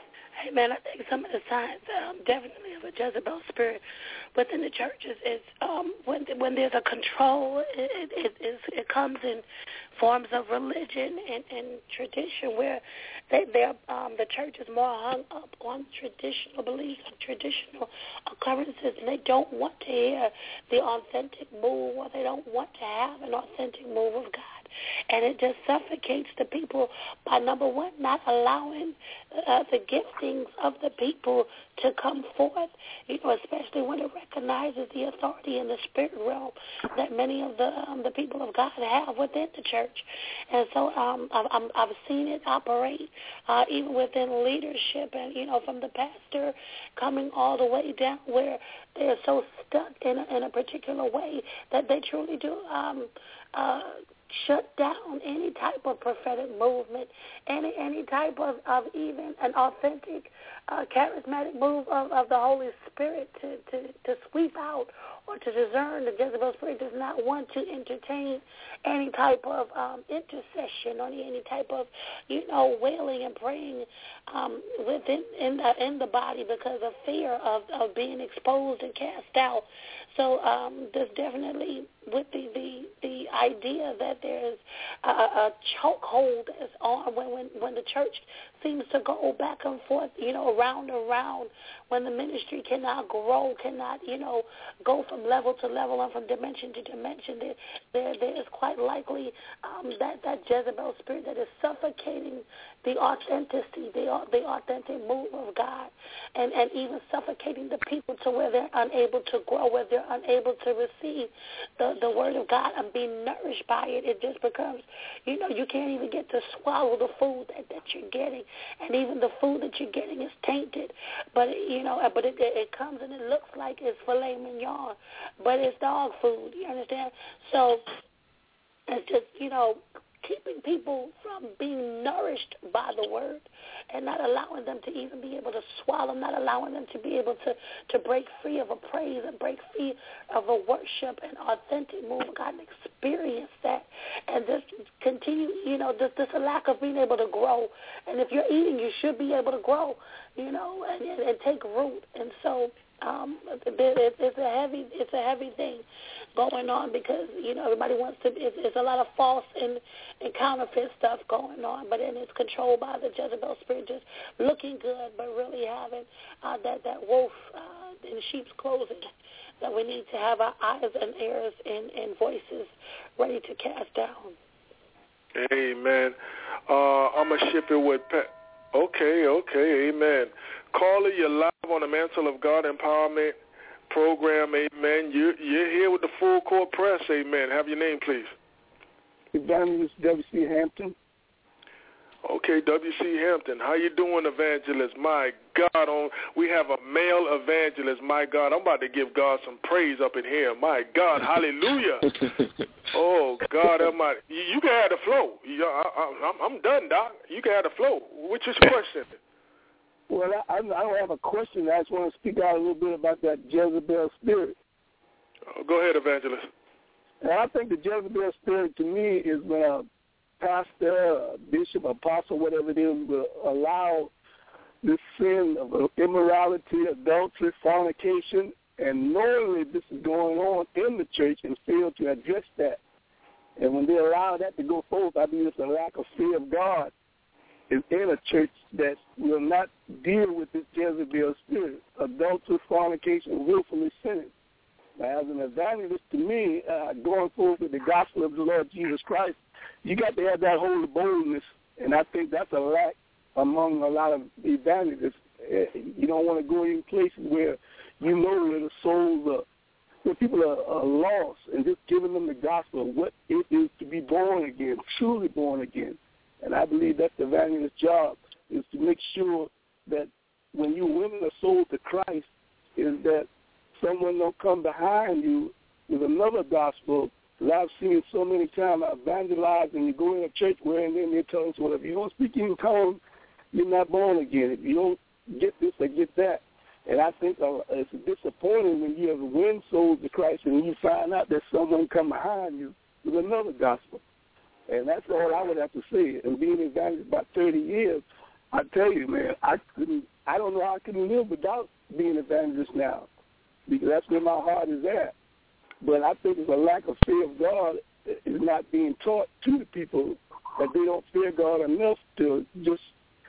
Amen. I think some of the signs definitely of a Jezebel spirit within the churches is when there's a control, it comes in forms of religion and tradition where the church is more hung up on traditional beliefs and traditional occurrences, and they don't want to hear the authentic move, or they don't want to have an authentic move of God. And it just suffocates the people by, number one, not allowing the giftings of the people to come forth, especially when it recognizes the authority in the spirit realm that many of the people of God have within the church. And so I've seen it operate even within leadership, and, from the pastor coming all the way down where they're so stuck in a particular way that they truly do shut down any type of prophetic movement, any type of even an authentic, charismatic move of the Holy Spirit to sweep out or to discern. The Jezebel spirit does not want to entertain any type of intercession or any type of, wailing and praying in the body because of fear of being exposed and cast out. So there's definitely with the idea that there's a chokehold that's on when the church seems to go back and forth, around and around, when the ministry cannot grow, cannot, go from level to level and from dimension to dimension. There is quite likely that Jezebel spirit that is suffocating the authenticity, the authentic move of God, and even suffocating the people to where they're unable to grow, where they're unable to receive the word of God and be nourished by it. It just becomes, you can't even get to swallow the food that you're getting, and even the food that you're getting is tainted. But it comes and it looks like it's filet mignon, but it's dog food. You understand? So it's just keeping people from being nourished by the word and not allowing them to even be able to swallow, not allowing them to be able to break free of a praise and break free of a worship and authentic move of God and experience that, and just continue, just a lack of being able to grow. And if you're eating, you should be able to grow, and take root. And so it's a heavy thing going on because everybody wants to. It's a lot of false and counterfeit stuff going on, but then it's controlled by the Jezebel spirit, just looking good, but really having that wolf in sheep's clothing. That we need to have our eyes and ears and voices ready to cast down. Amen. I'm gonna ship it with Pat. Okay, amen. Caller, you're live on the Mantle of God Empowerment program, amen. You're here with the full court press, amen. Have your name, please. Evangelist W.C. Hampton. Okay, W.C. Hampton. How you doing, evangelist? My God, we have a male evangelist. My God, I'm about to give God some praise up in here. My God, hallelujah. Oh, God, you can have the flow. I'm done, Doc. You can have the flow. What's your question? Well, I don't have a question. I just want to speak out a little bit about that Jezebel spirit. Go ahead, evangelist. And I think the Jezebel spirit to me is when a pastor, bishop, apostle, whatever it is, will allow this sin of immorality, adultery, fornication, and knowingly this is going on in the church and fail to address that. And when they allow that to go forth, I believe it's a lack of fear of God is in a church that will not deal with this Jezebel spirit, adultery, fornication, willfully sinning. Now, as an evangelist, to me, going forward with the gospel of the Lord Jesus Christ, you got to have that holy boldness, and I think that's a lack among a lot of evangelists. You don't want to go in places where you know where the souls are, where people are lost, and just giving them the gospel of what it is to be born again, truly born again. And I believe that's the evangelist's job, is to make sure that when you win a soul to Christ, is that someone don't come behind you with another gospel. Because I've seen so many times evangelize, and you go in a church where and then they tell us, well, if you don't speak in tongues, you're not born again. If you don't get this or get that. And I think it's disappointing when you have win souls to Christ and you find out that someone come behind you with another gospel. And that's all I would have to say. And being evangelist about 30 years, I tell you, man, I don't know how I can live without being an evangelist now, because that's where my heart is at. But I think there's a lack of fear of God is not being taught to the people, that they don't fear God enough to just,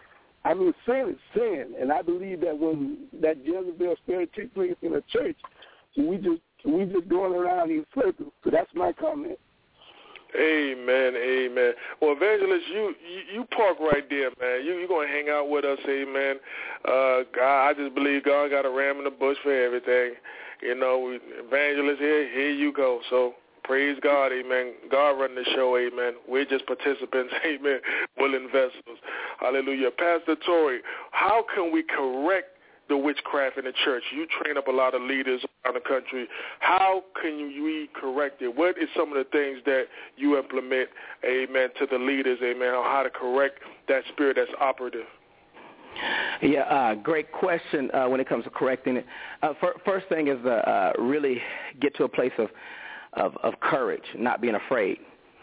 sin is sin. And I believe that when that Jezebel spirit takes place in a church, we just going around in circles. So that's my comment. Amen, amen. Well, Evangelist, you park right there, man. You're going to hang out with us, amen. I just believe God got a ram in the bush for everything. Evangelist, here you go. So praise God, amen. God run the show, amen. We're just participants, amen, willing vessels. Hallelujah. Pastor Torrey, how can we correct the witchcraft in the church? You train up a lot of leaders around the country. How can we correct it? What is some of the things that you implement, amen, to the leaders, amen, on how to correct that spirit that's operative? Yeah, great question when it comes to correcting it. First thing is really get to a place of courage, not being afraid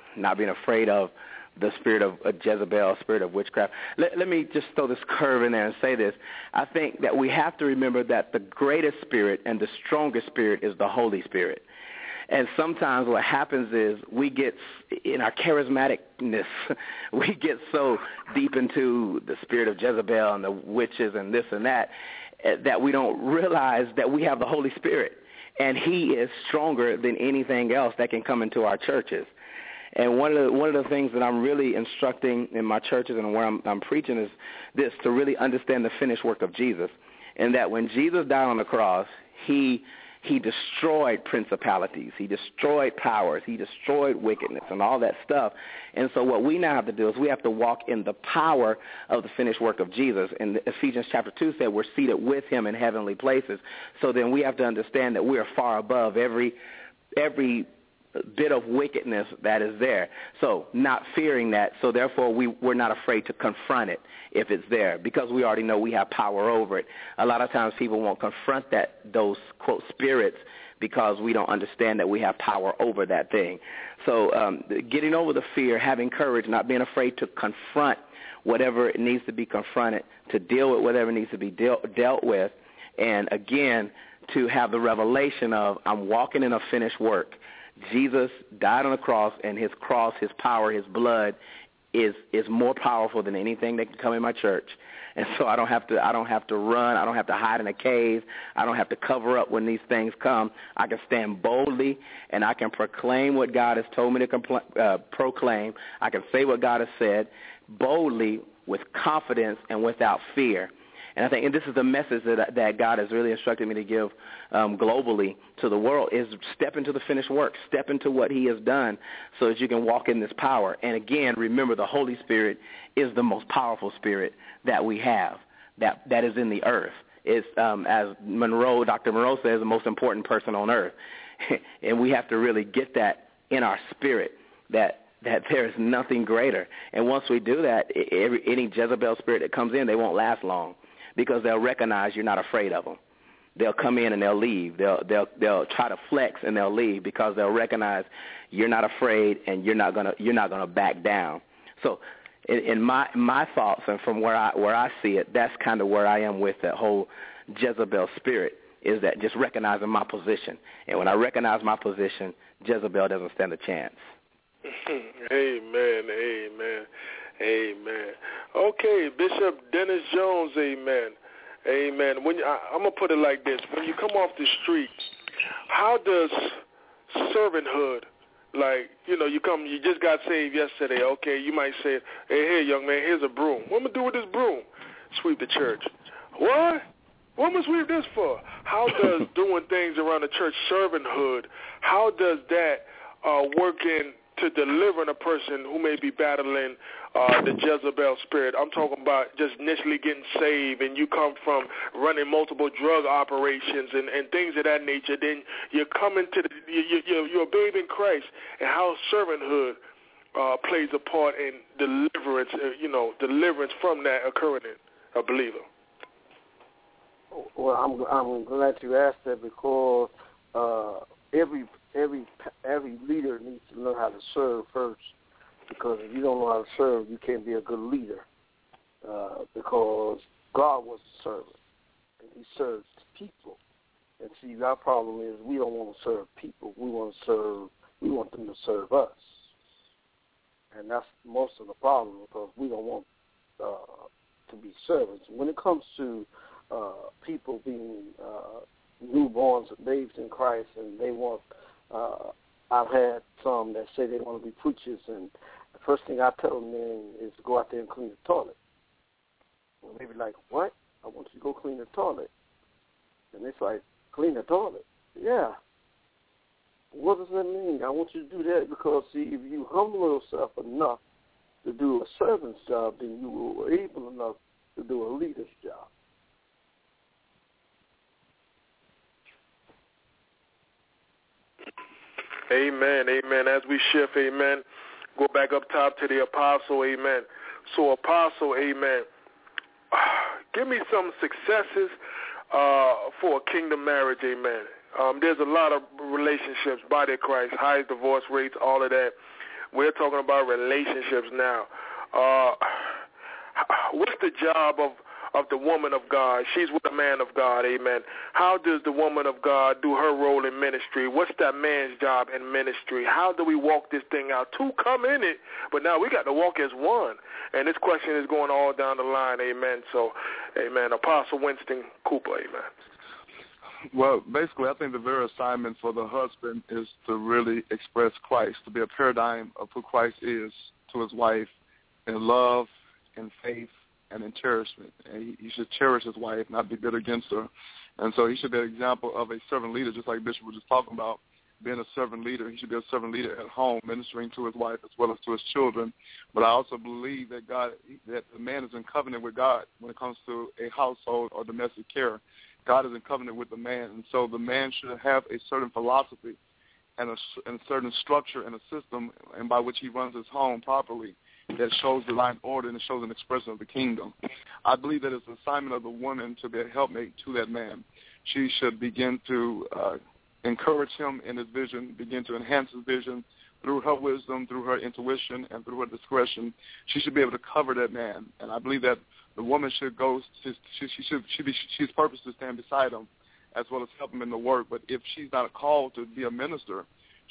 of the spirit of Jezebel, spirit of witchcraft. Let me just throw this curve in there and say this. I think that we have to remember that the greatest spirit and the strongest spirit is the Holy Spirit. And sometimes what happens is we get, in our charismaticness, we get so deep into the spirit of Jezebel and the witches and this and that we don't realize that we have the Holy Spirit. And he is stronger than anything else that can come into our churches. And one of the things that I'm really instructing in my churches and where I'm preaching is this, to really understand the finished work of Jesus. And that when Jesus died on the cross, he destroyed principalities, he destroyed powers, he destroyed wickedness and all that stuff. And so what we now have to do is we have to walk in the power of the finished work of Jesus. And Ephesians chapter 2 said we're seated with him in heavenly places. So then we have to understand that we are far above every bit of wickedness that is there. So not fearing that, so therefore we're not afraid to confront it if it's there, because we already know we have power over it. A lot of times people won't confront those, quote, spirits, because we don't understand that we have power over that thing. So getting over the fear, having courage, not being afraid to confront whatever it needs to be confronted, to deal with whatever needs to be dealt with, and again, to have the revelation of I'm walking in a finished work. Jesus died on the cross, and his cross, his power, his blood is more powerful than anything that can come in my church. And so I don't have to run. I don't have to hide in a cave. I don't have to cover up when these things come. I can stand boldly, and I can proclaim what God has told me to proclaim. I can say what God has said boldly, with confidence, and without fear. And I think, and this is the message that God has really instructed me to give globally to the world, is step into the finished work, step into what he has done so that you can walk in this power. And again, remember, the Holy Spirit is the most powerful spirit that we have, that is in the earth. It's, as Dr. Monroe says, the most important person on earth. And we have to really get that in our spirit, that there is nothing greater. And once we do that, any Jezebel spirit that comes in, they won't last long, because they'll recognize you're not afraid of them. They'll come in and they'll leave. They'll try to flex and they'll leave, because they'll recognize you're not afraid and you're not gonna back down. So, in my thoughts and from where I see it, that's kind of where I am with that whole Jezebel spirit, is that just recognizing my position. And when I recognize my position, Jezebel doesn't stand a chance. Amen. Amen. Amen. Okay, Bishop Dennis Jones, amen. Amen. I'm going to put it like this. When you come off the street, how does servanthood, like, you just got saved yesterday, okay, you might say, hey, here, young man, here's a broom. What am I going to do with this broom? Sweep the church. What? What am I sweep this for? How does doing things around the church, servanthood, how does that work into delivering a person who may be battling the Jezebel spirit? I'm talking about just initially getting saved, and you come from running multiple drug operations and things of that nature. Then you're coming to you're a babe in Christ, and how servanthood plays a part in deliverance. Deliverance from that occurring in a believer. Well, I'm glad you asked that, because every leader needs to learn how to serve first, because if you don't know how to serve, you can't be a good leader. because God was a servant, and he serves people. And see, our problem is we don't want to serve people. We want them to serve us. And that's most of the problem, because we don't want to be servants. When it comes to people being newborns or babes in Christ, and they want, I've had some that say they want to be preachers, and the first thing I tell them then is to go out there and clean the toilet. And they be like, what? I want you to go clean the toilet. And it's like, clean the toilet? Yeah. What does that mean? I want you to do that because, see, if you humble yourself enough to do a servant's job, then you will be able enough to do a leader's job. Amen, amen. As we shift, amen, go back up top to the apostle, amen. So, apostle, amen, give me some successes for a kingdom marriage, amen. There's a lot of relationships, body of Christ, high divorce rates, all of that. We're talking about relationships now. What's the job of the woman of God? She's with a man of God, amen. How does the woman of God do her role in ministry? What's that man's job in ministry? How do we walk this thing out? Two come in it, but now we got to walk as one. And this question is going all down the line, amen. So, amen. Apostle Winston Cooper, amen. Well, basically, I think the very assignment for the husband is to really express Christ, to be a paradigm of who Christ is to his wife in love, in faith, and in cherishment. And he should cherish his wife, not be bitter against her. And so he should be an example of a servant leader, just like Bishop was just talking about, being a servant leader. He should be a servant leader at home, ministering to his wife as well as to his children. But I also believe that that the man is in covenant with God when it comes to a household or domestic care. God is in covenant with the man, and so the man should have a certain philosophy and a certain structure and a system, and by which he runs his home properly, that shows divine order and it shows an expression of the kingdom. I believe that it's the assignment of the woman to be a helpmate to that man. She should begin to encourage him in his vision, begin to enhance his vision through her wisdom, through her intuition, and through her discretion. She should be able to cover that man, and I believe that the woman should go. She's purpose to stand beside him, as well as help him in the work. But if she's not called to be a minister,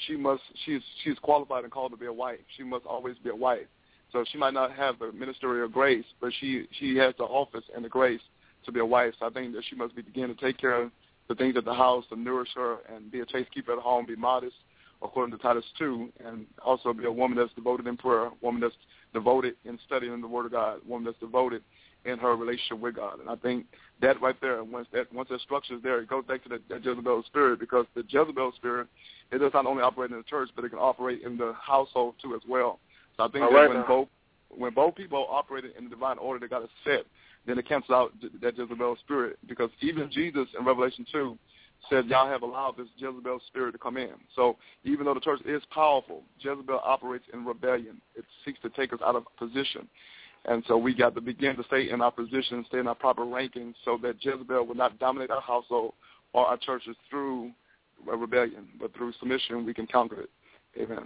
she's qualified and called to be a wife. She must always be a wife. So she might not have the ministerial grace, but she has the office and the grace to be a wife. So I think that she must begin to take care of the things at the house, to nourish her, and be a chastekeeper at home, be modest, according to Titus 2, and also be a woman that's devoted in prayer, a woman that's devoted in studying the Word of God, a woman that's devoted in her relationship with God. And I think that right there, once that structure is there, it goes back to that Jezebel spirit, because the Jezebel spirit, it does not only operate in the church, but it can operate in the household too as well. So I think that when both people operate in the divine order that God has set, then it cancels out that Jezebel spirit, because even Jesus in Revelation 2 said, y'all have allowed this Jezebel spirit to come in. So even though the church is powerful, Jezebel operates in rebellion. It seeks to take us out of position. And so we got to begin to stay in our position, stay in our proper ranking, so that Jezebel will not dominate our household or our churches through rebellion, but through submission we can conquer it. Amen.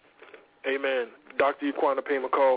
Amen. Dr. Yaquana P. McCall.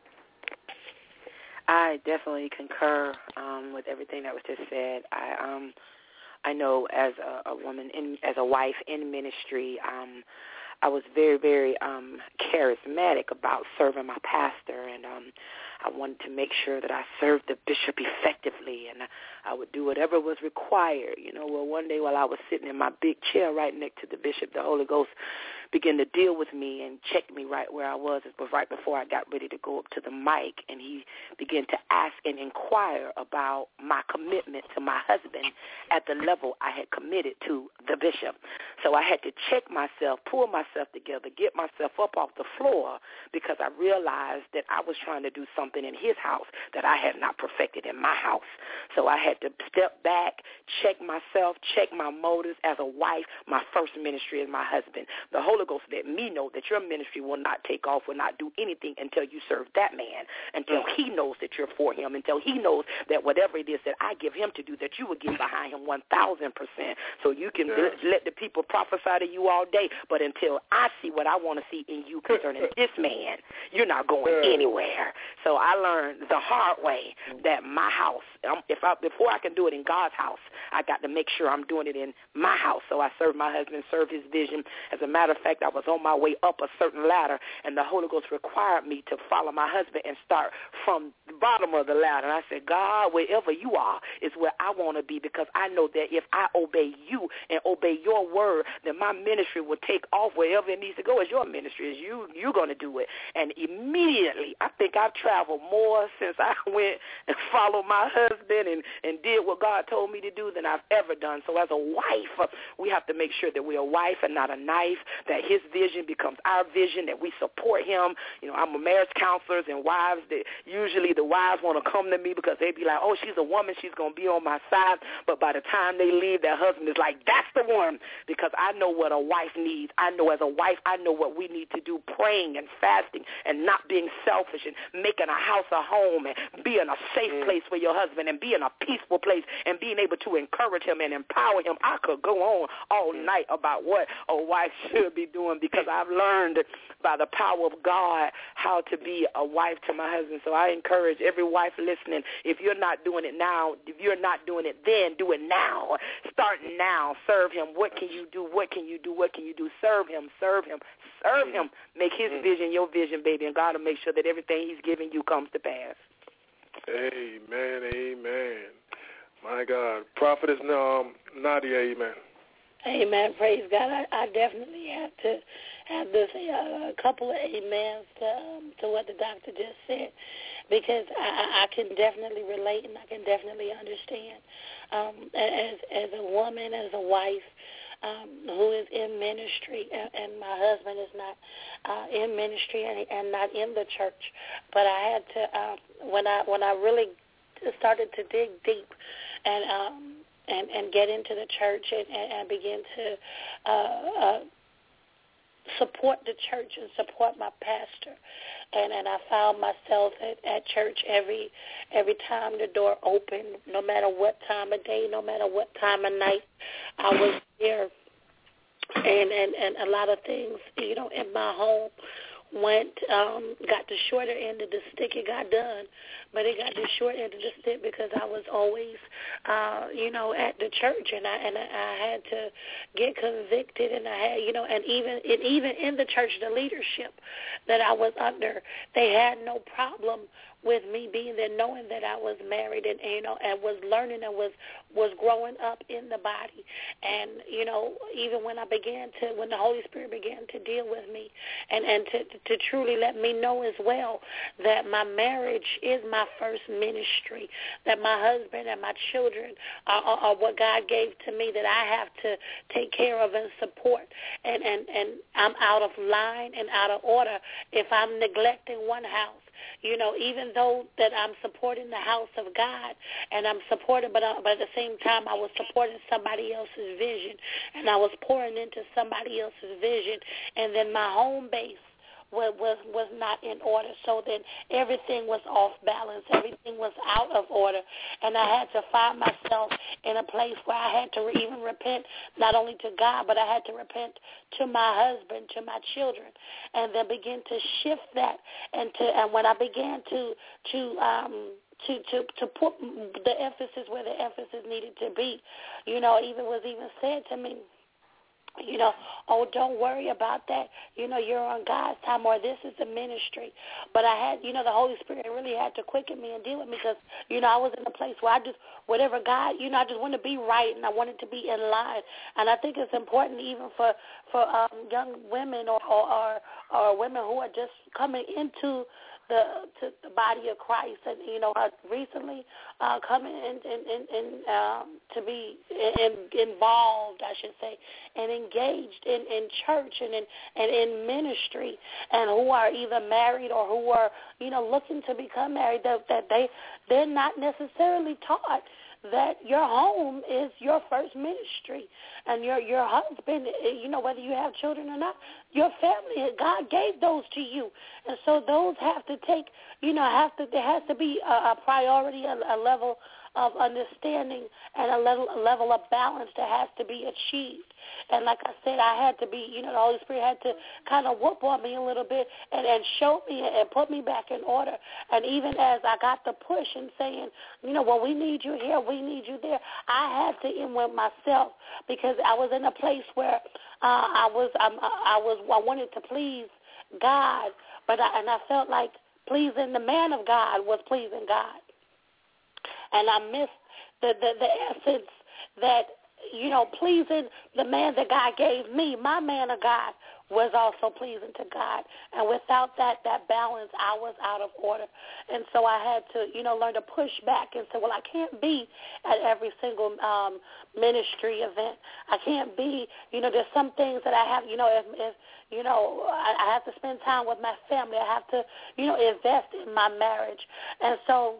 I definitely concur with everything that was just said. I know as a woman, as a wife in ministry, I was very, very charismatic about serving my pastor, and I wanted to make sure that I served the bishop effectively, and I would do whatever was required. Well, one day while I was sitting in my big chair right next to the bishop, the Holy Ghost began to deal with me and check me right where I was. It was right before I got ready to go up to the mic, and he began to ask and inquire about my commitment to my husband at the level I had committed to the bishop. So I had to check myself, pull myself together, get myself up off the floor, because I realized that I was trying to do something in his house that I had not perfected in my house. So I had to step back, check myself, check my motives as a wife. My first ministry is my husband. The Holy Ghost let me know that your ministry will not take off, will not do anything until you serve that man, until he knows that you're for him, until he knows that whatever it is that I give him to do, that you will get behind him 1,000%. So you can let the people prophesy to you all day, but until I see what I want to see in you concerning this man, you're not going anywhere. So I learned the hard way that my house, before I can do it in God's house, I got to make sure I'm doing it in my house. So I serve my husband, serve his vision. As a matter of fact, I was on my way up a certain ladder, and the Holy Ghost required me to follow my husband and start from the bottom of the ladder. And I said, God, wherever you are is where I want to be, because I know that if I obey you and obey your word, then my ministry will take off wherever it needs to go. As your ministry is, you're going to do it. And immediately, I think I've traveled more since I went and followed my husband and did what God told me to do than I've ever done. So as a wife, we have to make sure that we're a wife and not a knife, that his vision becomes our vision, that we support him. You know, I'm a marriage counselor, and wives, that usually the wives want to come to me because they be like, oh, she's a woman, she's going to be on my side. But by the time they leave, their husband is like, that's the one, because I know what a wife needs. I know as a wife, I know what we need to do, praying and fasting and not being selfish and making a house a home and being a safe place for your husband and being a peaceful place and being able to encourage him and empower him. I could go on all night about what a wife should be doing, because I've learned by the power of God how to be a wife to my husband. So I encourage every wife listening, if you're not doing it now, if you're not doing it then, do it now. Start now. Serve him. What can you do? What can you do? What can you do? Serve him. Serve him. Serve him. Make his vision your vision, baby, and God will make sure that everything he's giving you comes to pass. Amen, amen. My God. Prophetess Nadia, amen. Amen. Praise God. I definitely have to say a couple of amens to what the doctor just said, because I can definitely relate and I can definitely understand. As a woman, as a wife who is in ministry, and my husband is not in ministry and not in the church, but I had to when I really started to dig deep and get into the church and begin to support the church and support my pastor. And I found myself at church every time the door opened, no matter what time of day, no matter what time of night, I was there. And a lot of things, you know, in my home got the shorter end of the stick. It got done, but it got the short end of the stick because I was always, at the church, and I had to get convicted, and I had, and even in the church, the leadership that I was under, they had no problem with me being there, knowing that I was married and was learning and was growing up in the body. And, even when the Holy Spirit began to deal with me and to truly let me know as well that my marriage is my first ministry, that my husband and my children are what God gave to me, that I have to take care of and support. And I'm out of line and out of order if I'm neglecting one house. Even though that I'm supporting the house of God, and I'm supporting, but at the same time I was supporting somebody else's vision, and I was pouring into somebody else's vision, and then my home base was not in order. So then everything was off balance. Everything was out of order. And I had to find myself in a place where I had to even repent, not only to God, but I had to repent to my husband, to my children, and then begin to shift that. And when I began to put the emphasis where the emphasis needed to be, was even said to me, oh, don't worry about that. You're on God's time, or this is the ministry. But I had, the Holy Spirit really had to quicken me and deal with me because, I was in a place where I just, whatever God, I just wanted to be right and I wanted to be in line. And I think it's important even for young women or women who are just coming into the body of Christ, and recently coming in to be involved, I should say, and engaged in church and in ministry, and who are either married or who are looking to become married, that they're not necessarily taught that your home is your first ministry, and your husband, whether you have children or not, your family, God gave those to you, and so those have to take, there has to be a priority, a level of understanding and a level of balance that has to be achieved. And like I said, I had to be, the Holy Spirit had to kind of whoop on me a little bit and show me and put me back in order. And even as I got the push and saying, well, we need you here, we need you there, I had to end with myself because I was in a place where I wanted to please God, but I felt like pleasing the man of God was pleasing God. And I missed the essence that, pleasing the man that God gave me, my man of God, was also pleasing to God. And without that balance, I was out of order. And so I had to, learn to push back and say, well, I can't be at every single ministry event. I can't be, there's some things that I have, if I have to spend time with my family. I have to, invest in my marriage. And so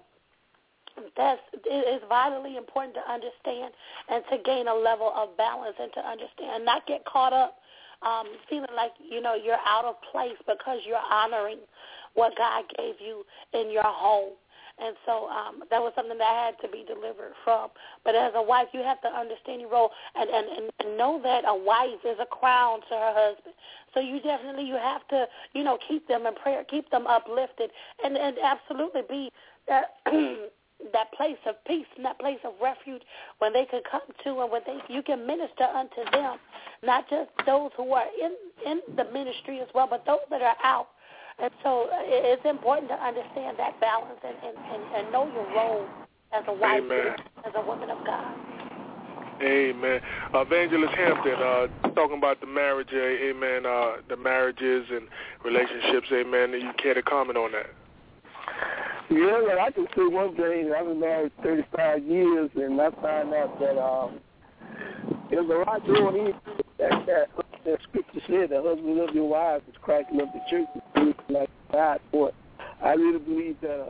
it's vitally important to understand and to gain a level of balance and to understand, not get caught up feeling like, you're out of place because you're honoring what God gave you in your home. And so that was something that I had to be delivered from. But as a wife, you have to understand your role and know that a wife is a crown to her husband. So you have to, keep them in prayer, keep them uplifted, and absolutely be that place of peace and that place of refuge when they can come to and when you can minister unto them, not just those who are in the ministry as well, but those that are out. And so it's important to understand that balance and know your role as a wife, as a woman of God. Amen. Evangelist Hampton, talking about the marriage, amen, the marriages and relationships, amen. You care to comment on that? Yeah, well, I can say one thing. I've been married 35 years, and I find out that there's a lot going in that scripture said, the husband love your wives as Christ loved the church and like God for it. I really believe that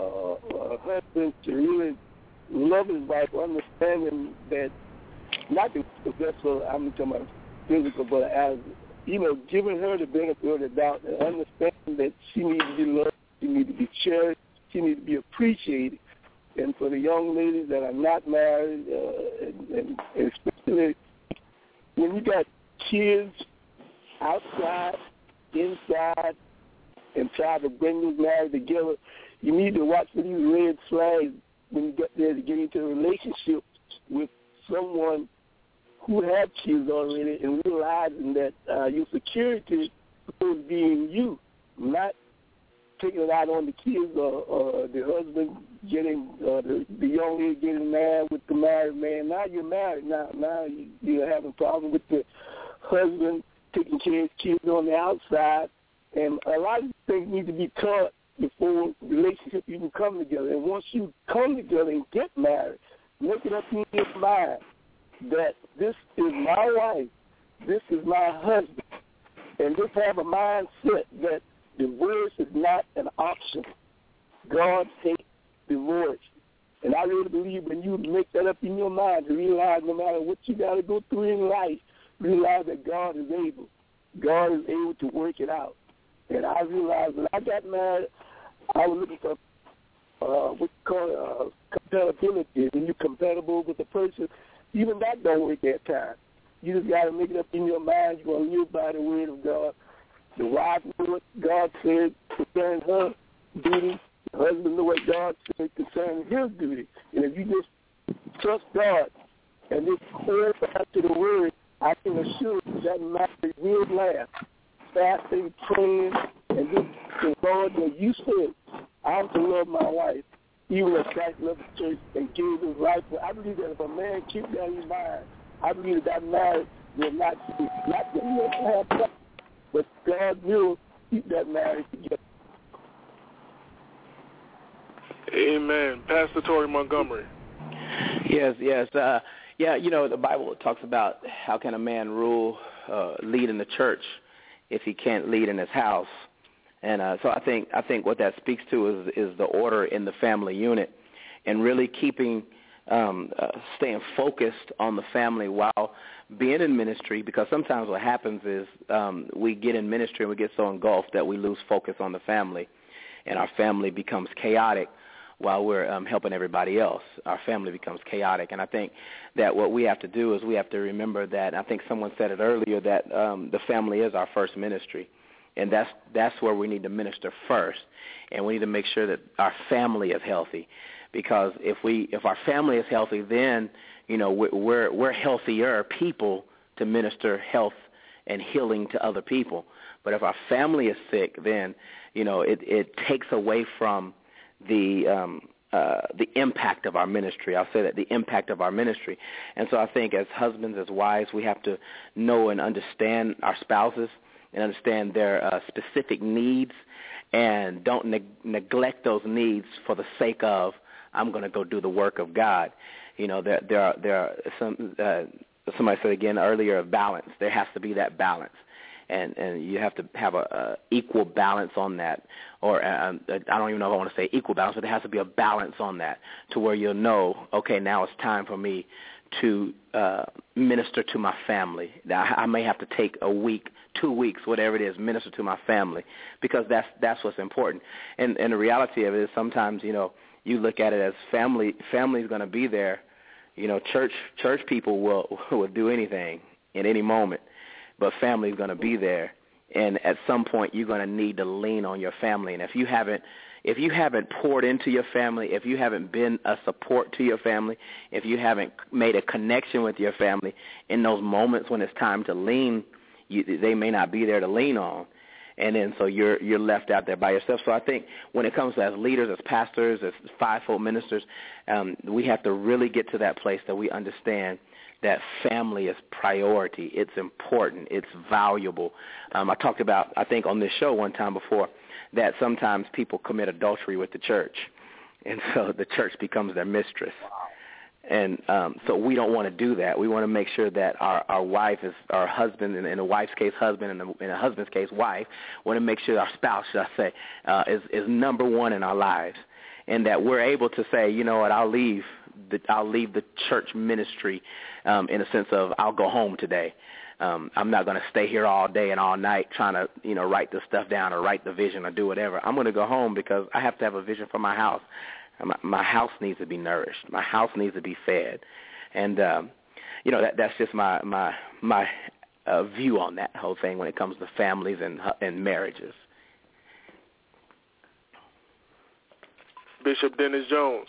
a husband should really love his wife, understanding that not the vessel, I'm talking about physical, but as, giving her the benefit of the doubt and understanding that she needs to be loved, she needs to be cherished, she needs to be appreciated. And for the young ladies that are not married, and especially when you got kids outside, inside, and try to bring these married together, you need to watch for these red flags when you get there to get into a relationship with someone who have kids already and realizing that your security is supposed to be in you, not taking it out on the kids or the husband getting, the young lady getting mad with the married man. Now you're married. Now you're having problems with the husband taking care of kids on the outside. And a lot of things need to be taught before the relationship even come together. And once you come together and get married, make it up in your mind that this is my wife, this is my husband. And just have a mindset that divorce is not an option. God hates divorce. And I really believe when you make that up in your mind, to realize no matter what you got to go through in life, realize that God is able. God is able to work it out. And I realized when I got married, I was looking for what you call compatibility. When you're compatible with a person, even that don't work at times. You just got to make it up in your mind. You're going to live by the word of God. The wife knew what God said concerning her duty. The husband knew what God said concerning his duty. And if you just trust God and just hold fast to the word, I can assure you that marriage will last. Fasting, praying, and just the Lord that you said, I'm to love my wife, even as Christ loved the church and gave his life. I believe that if a man keeps that in mind, I believe that marriage will not that he will have problems, but God will keep that marriage together. Amen. Pastor Tory Montgomery. Yes. The Bible talks about how can a man lead in the church if he can't lead in his house. And so I think what that speaks to is the order in the family unit and really keeping, staying focused on the family while being in ministry, because sometimes what happens is we get in ministry and we get so engulfed that we lose focus on the family and our family becomes chaotic. while we're helping everybody else. Our family becomes chaotic. And I think that what we have to do is we have to remember that, I think someone said it earlier, that the family is our first ministry. And that's where we need to minister first. And we need to make sure that our family is healthy. Because if our family is healthy, then, we're healthier people to minister health and healing to other people. But if our family is sick, then, it takes away from the impact of our ministry. I'll say that, the impact of our ministry. And so I think as husbands, as wives, we have to know and understand our spouses and understand their specific needs, and don't neglect those needs for the sake of, I'm going to go do the work of God. There are some, somebody said again earlier, of balance. There has to be that balance. And you have to have a equal balance on that, or I don't even know if I want to say equal balance, but there has to be a balance on that to where you'll know, okay, now it's time for me to minister to my family. Now, I may have to take a week, 2 weeks, whatever it is, minister to my family, because that's what's important. And the reality of it is sometimes, you look at it as family's going to be there. Church people will do anything in any moment. But family is going to be there, and at some point you're going to need to lean on your family. And if you haven't poured into your family, if you haven't been a support to your family, if you haven't made a connection with your family in those moments when it's time to lean, they may not be there to lean on. And then so you're left out there by yourself. So I think when it comes to as leaders, as pastors, as fivefold ministers, we have to really get to that place that we understand that family is priority. It's important. It's valuable. I talked about, I think on this show one time before, that sometimes people commit adultery with the church, and so the church becomes their mistress. And so we don't want to do that. We want to make sure that our wife is our husband, and in a wife's case, husband, and in a husband's case, wife. Want to make sure our spouse, should I say, is number one in our lives, and that we're able to say, you know what, I'll leave the church ministry in a sense of I'll go home today. I'm not going to stay here all day and all night trying to, write the stuff down or write the vision or do whatever. I'm going to go home because I have to have a vision for my house. My house needs to be nourished. My house needs to be fed. And, that's just my view on that whole thing when it comes to families and marriages. Bishop Dennis Jones.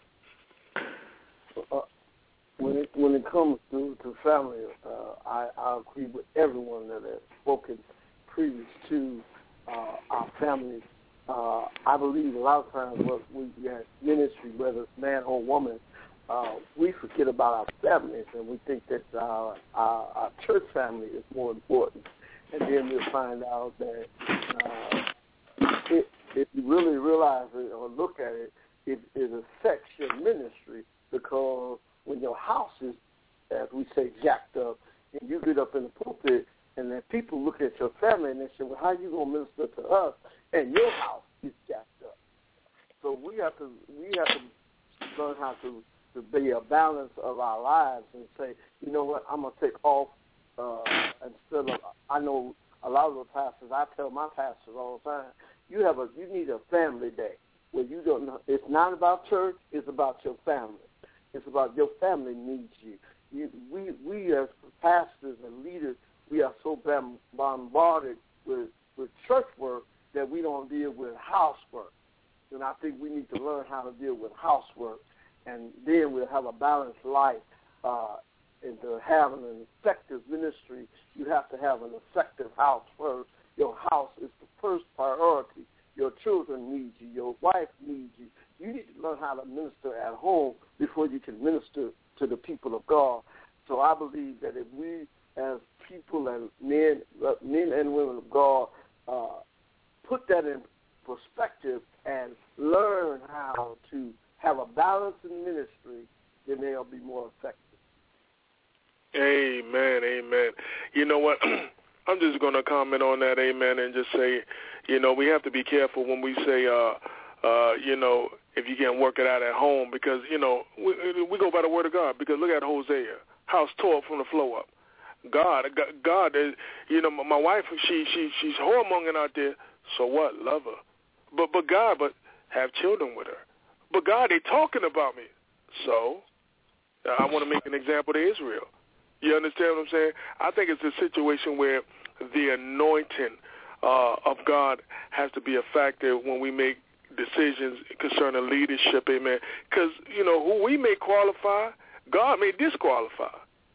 When it comes to family, I agree with everyone that has spoken previous to our families. I believe a lot of times what we have ministry, whether it's man or woman, we forget about our families, and we think that our church family is more important. And then we'll find out that if you really realize it or look at it, it affects your ministry, because when your house is, as we say, jacked up, and you get up in the pulpit, and then people look at your family and they say, well, how are you going to minister to us? And your house is jacked up. So we have to learn how to be a balance of our lives and say, you know what, I'm going to take off instead of, I know a lot of the pastors, I tell my pastors all the time, you need a family day where you don't know, it's not about church, it's about your family. It's about your family needs you. We as pastors and leaders, we are so bombarded with church work that we don't deal with housework. And I think we need to learn how to deal with housework, and then we'll have a balanced life. And to have an effective ministry, you have to have an effective house first. Your house is the first priority. Your children need you. Your wife needs you. You need to learn how to minister at home before you can minister to the people of God. So I believe that if we as people and men and women of God put that in perspective and learn how to have a balance in ministry, then they'll be more effective. Amen, amen. You know what? I'm just going to comment on that, amen, and just say, we have to be careful when we say, if you can't work it out at home, because, we go by the word of God, because look at Hosea, house tore from the floor up. God is, my wife, she's whoremongering out there, so what? Love her. But have children with her. But God, they talking about me. So I want to make an example to Israel. You understand what I'm saying? I think it's a situation where the anointing of God has to be a factor when we make decisions concerning leadership, amen. Because, who we may qualify, God may disqualify.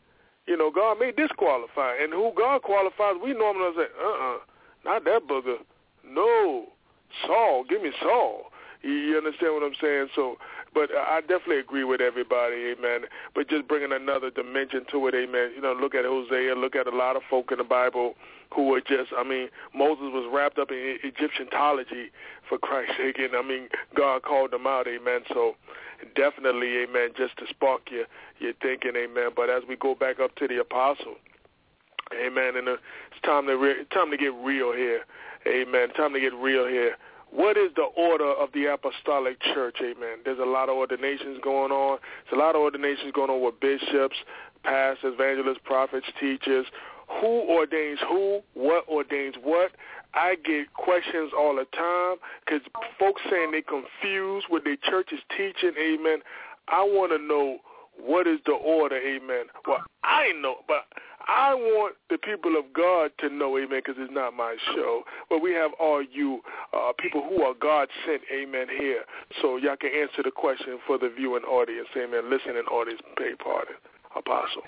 God may disqualify. And who God qualifies, we normally say, not that booger. No, Saul, give me Saul. You understand what I'm saying? So, but I definitely agree with everybody, amen. But just bringing another dimension to it, amen. Look at Hosea, look at a lot of folk in the Bible who were just, Moses was wrapped up in Egyptiology, for Christ's sake, and God called them out, amen. So definitely, amen, just to spark your thinking, amen. But as we go back up to the apostle, amen, and it's time to get real here, amen. Time to get real here. What is the order of the apostolic church, amen? There's a lot of ordinations going on. There's a lot of ordinations going on with bishops, pastors, evangelists, prophets, teachers. Who ordains who? What ordains what? I get questions all the time because folks saying they confused what their church is teaching, amen. I want to know what is the order, amen. Well, I know, but I want the people of God to know, amen, because it's not my show. But we have all you people who are God sent, amen, here. So y'all can answer the question for the viewing audience, amen, listening audience, beg pardon, Apostle.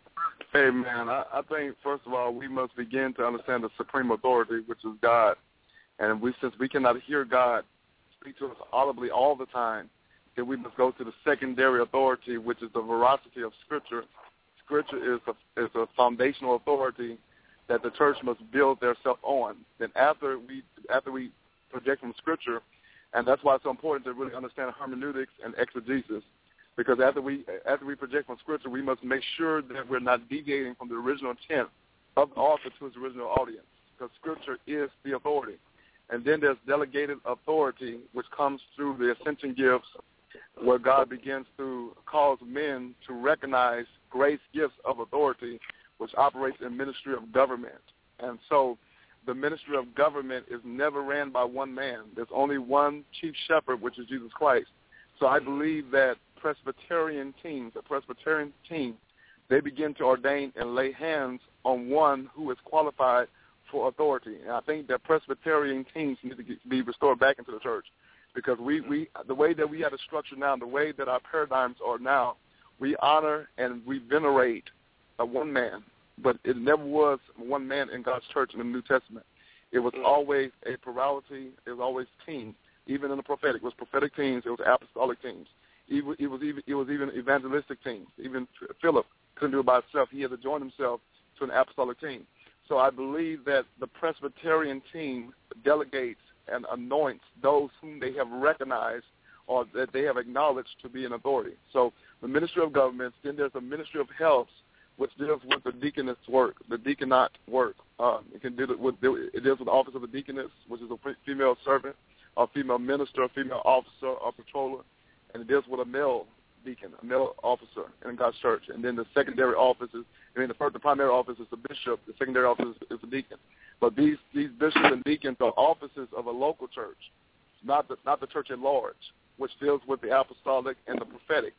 Amen. I think, first of all, we must begin to understand the supreme authority, which is God. And since we cannot hear God speak to us audibly all the time, then we must go to the secondary authority, which is the veracity of Scripture. Scripture is a foundational authority that the church must build theirself on. Then after we project from Scripture, and that's why it's so important to really understand hermeneutics and exegesis, because after we project from Scripture, we must make sure that we're not deviating from the original intent of the author to his original audience, because Scripture is the authority. And then there's delegated authority, which comes through the ascension gifts, where God begins to cause men to recognize grace gifts of authority, which operates in ministry of government. And so the ministry of government is never ran by one man. There's only one chief shepherd, which is Jesus Christ. So I believe that the Presbyterian team, they begin to ordain and lay hands on one who is qualified for authority. And I think that Presbyterian teams need to be restored back into the church, because we the way that we have it structured now, the way that our paradigms are now, we honor and we venerate a one man, but it never was one man in God's church in the New Testament. It was always a plurality. It was always teams. Even in the prophetic, it was prophetic teams. It was apostolic teams. It was even evangelistic teams. Even Philip couldn't do it by himself. He had to join himself to an apostolic team. So I believe that the Presbyterian team delegates and anoints those whom they have recognized or that they have acknowledged to be in authority. So the ministry of governments, then there's the ministry of health, which deals with the deaconess work, the deaconate work. It deals with the office of the deaconess, which is a female servant, a female minister, a female officer, or patroller, and it deals with a male deacon, a male officer in God's church. And then the secondary office is, the primary office is the bishop, the secondary office is the deacon. But these bishops and deacons are offices of a local church, not the church at large, which deals with the apostolic and the prophetic.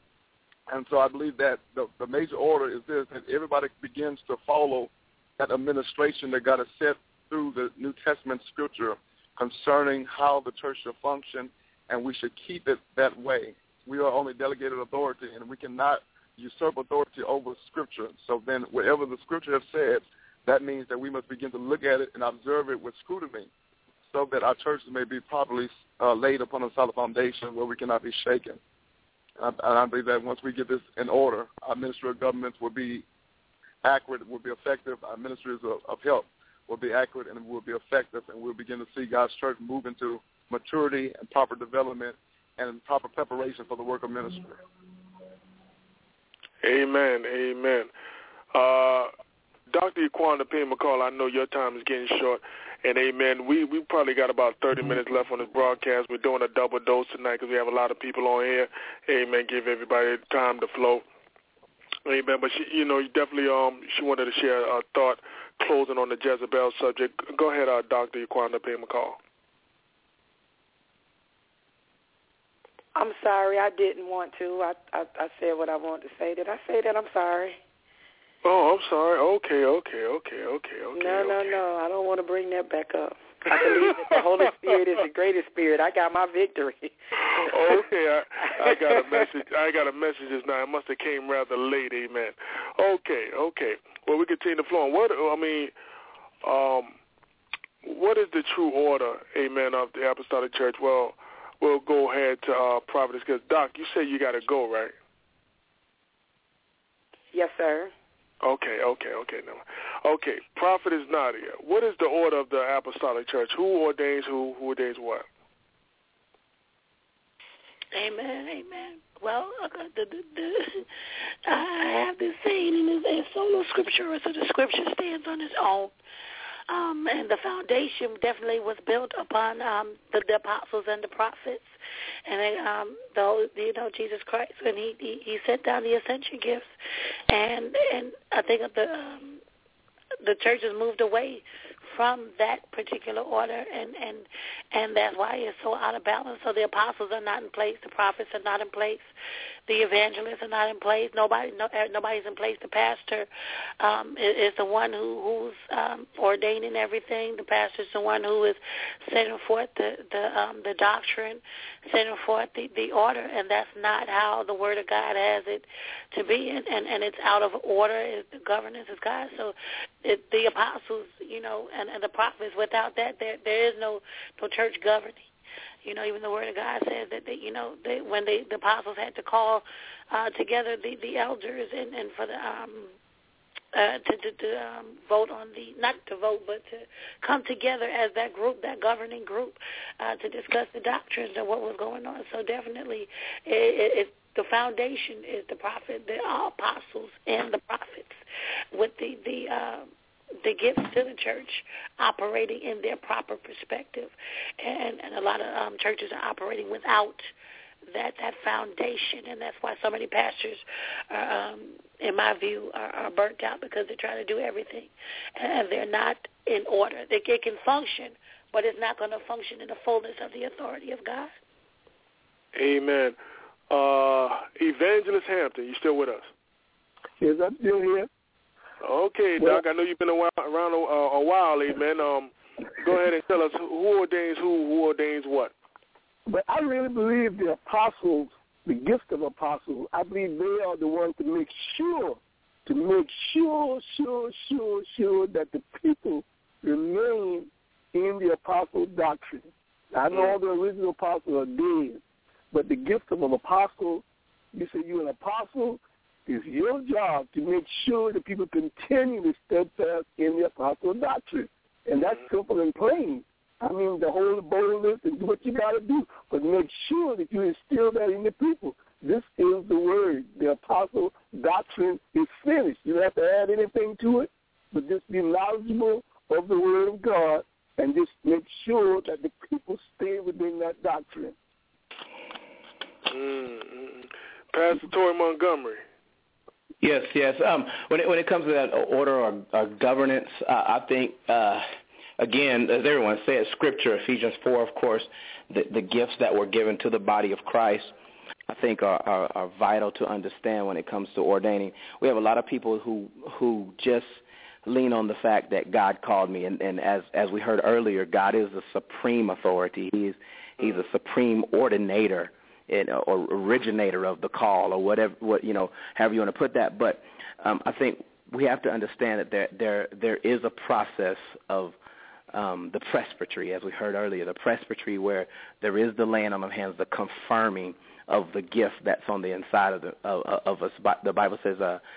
And so I believe that the major order is this, that everybody begins to follow that administration that God has set through the New Testament Scripture concerning how the church should function, and we should keep it that way. We are only delegated authority, and we cannot usurp authority over Scripture. So then whatever the Scripture has said, that means that we must begin to look at it and observe it with scrutiny so that our churches may be properly laid upon a solid foundation where we cannot be shaken. And I believe that once we get this in order, our ministry of governments will be accurate, will be effective. Our ministries of health will be accurate and will be effective, and we'll begin to see God's church move into maturity and proper development and proper preparation for the work of ministry. Amen, amen. Dr. Yaquanda Payne McCall, I know your time is getting short, and amen. We probably got about 30 minutes left on this broadcast. We're doing a double dose tonight because we have a lot of people on here. Amen. Give everybody time to flow. Amen. But she definitely she wanted to share a thought closing on the Jezebel subject. Go ahead, Dr. Yaquanda Payne McCall. I'm sorry. I didn't want to. I said what I wanted to say. Did I say that? I'm sorry. Oh, I'm sorry. Okay. No. I don't want to bring that back up. I believe that the Holy Spirit is the greatest spirit. I got my victory. Okay, I got a message. I got a message just now. It must have came rather late. Amen. Okay. Well, we continue to flow on. What is the true order, amen, of the Apostolic Church? Well, we'll go ahead to Prophetess, because, Doc, you said you got to go, right? Yes, sir. Okay. Prophetess Nadia, what is the order of the Apostolic Church? Who ordains who? Who ordains what? Amen. Well, I have this saying, and it's solo scripture, so the scripture stands on its own. And the foundation definitely was built upon the apostles and the prophets, and Jesus Christ, when he sent down the ascension gifts, and I think the church has moved away from that particular order, and that's why it's so out of balance. So the apostles are not in place, the prophets are not in place, the evangelists are not in place. Nobody's in place. The pastor is the one who's ordaining everything. The pastor is the one who is setting forth the doctrine, setting forth the order, and that's not how the Word of God has it to be. And it's out of order. The governance is God. So the apostles, and the prophets. Without that, there is no church governing. Even the Word of God says that when the apostles had to call together the elders and for the to vote on not to vote, but to come together as that group, that governing group, to discuss the doctrines and what was going on. So definitely, the foundation is the prophet, the apostles, and the prophets, with the gifts to the church operating in their proper perspective. And a lot of churches are operating without that foundation, and that's why so many pastors, in my view, are burnt out, because they're trying to do everything, and they're not in order. It can function, but it's not going to function in the fullness of the authority of God. Amen. Evangelist Hampton, you still with us? Yes, I'm still here. Okay, Doc, I know you've been around a while, amen. Go ahead and tell us who ordains who ordains what. But I really believe the apostles, the gift of apostles, I believe they are the ones to make sure that the people remain in the apostle doctrine. I know all the original apostles are dead, but the gift of an apostle, you say you're an apostle, it's your job to make sure that people continue to steadfast in the apostle doctrine. And that's simple and plain. I mean, to hold the boldness and do what you got to do, but make sure that you instill that in the people. This is the word. The apostle doctrine is finished. You don't have to add anything to it, but just be knowledgeable of the word of God and just make sure that the people stay within that doctrine. Pastor Tory Montgomery. Yes. When it comes to that order or governance, I think, again, as everyone says, Scripture, Ephesians 4, of course, the gifts that were given to the body of Christ, I think are vital to understand when it comes to ordaining. We have a lot of people who just lean on the fact that God called me, and as we heard earlier, God is the supreme authority. He's a supreme ordinator or originator of the call, or whatever, however you want to put that. But I think we have to understand that there is a process of the presbytery, as we heard earlier, the presbytery where there is the laying on of hands, the confirming of the gift that's on the inside of us. The Bible says,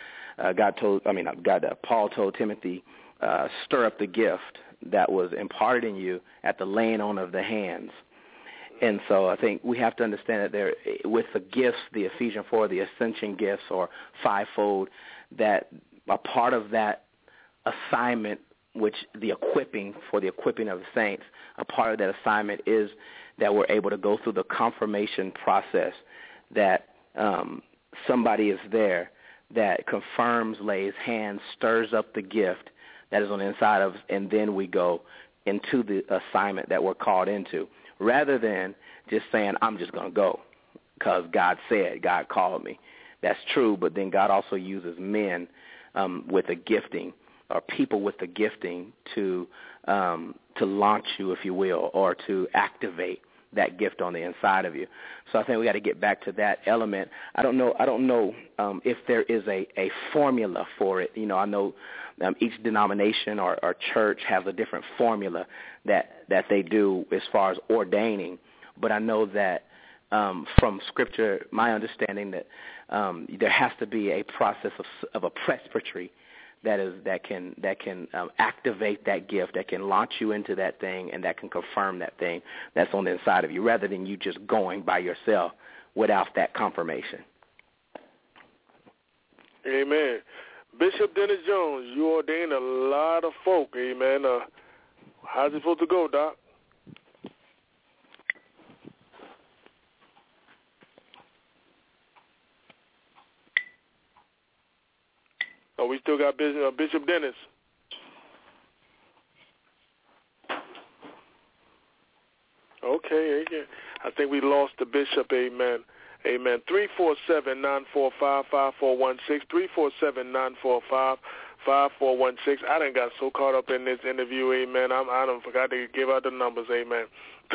Paul told Timothy, stir up the gift that was imparted in you at the laying on of the hands. And so I think we have to understand that with the gifts, the Ephesians 4, the ascension gifts or fivefold, that a part of that assignment, which the equipping of the saints, a part of that assignment is that we're able to go through the confirmation process, that somebody is there that confirms, lays hands, stirs up the gift that is on the inside of us, and then we go into the assignment that we're called into, rather than just saying, I'm just going to go. because God said, God called me. That's true, but then God also uses men with a gifting, or people with the gifting to launch you, if you will, or to activate that gift on the inside of you. So I think we got to get back to that element. I don't know if there is a formula for it. You know, I know each denomination or church has a different formula that they do as far as ordaining. But I know that from Scripture, my understanding that there has to be a process of a presbytery that can activate that gift, that can launch you into that thing, and that can confirm that thing that's on the inside of you, rather than you just going by yourself without that confirmation. Amen. Bishop Dennis Jones, you ordained a lot of folk. Amen. How's it supposed to go, Doc? Oh, we still got Bishop Dennis. Okay. I think we lost the bishop. Amen. 347-945-5416. 347-945-5416. I done got so caught up in this interview. Amen. I done forgot to give out the numbers. Amen.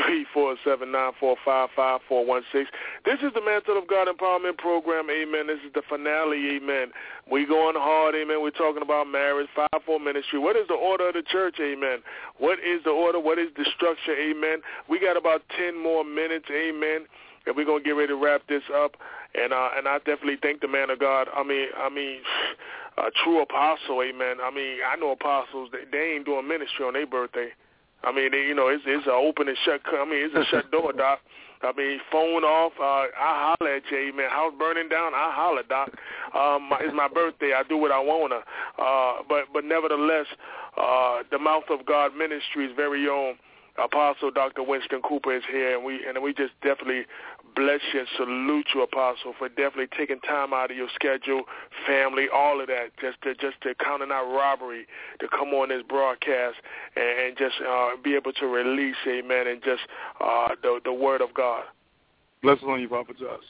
347-945-5416. This is the Mantle of God Empowerment Program. Amen. This is the finale. Amen. We going hard. Amen. We're talking about marriage, 5-4 ministry. What is the order of the church? Amen. What is the order? What is the structure? Amen. We got about 10 more minutes. Amen. And we're going to get ready to wrap this up. And I definitely thank the man of God. I mean, a true apostle. Amen. I mean, I know apostles, they ain't doing ministry on their birthday. I mean, it's an open and shut. I mean, it's a shut door, Doc. I mean, phone off. I holler at you, amen. House burning down, I holler, Doc. It's my birthday. I do what I wanna. But nevertheless, the Mouth of God Ministries' very own Apostle Dr. Winston Cooper is here, and we just definitely bless you and salute you, Apostle, for definitely taking time out of your schedule, family, all of that, just to counting out robbery to come on this broadcast and just be able to release, amen, and just the word of God. Blessings on you, Papa Josh.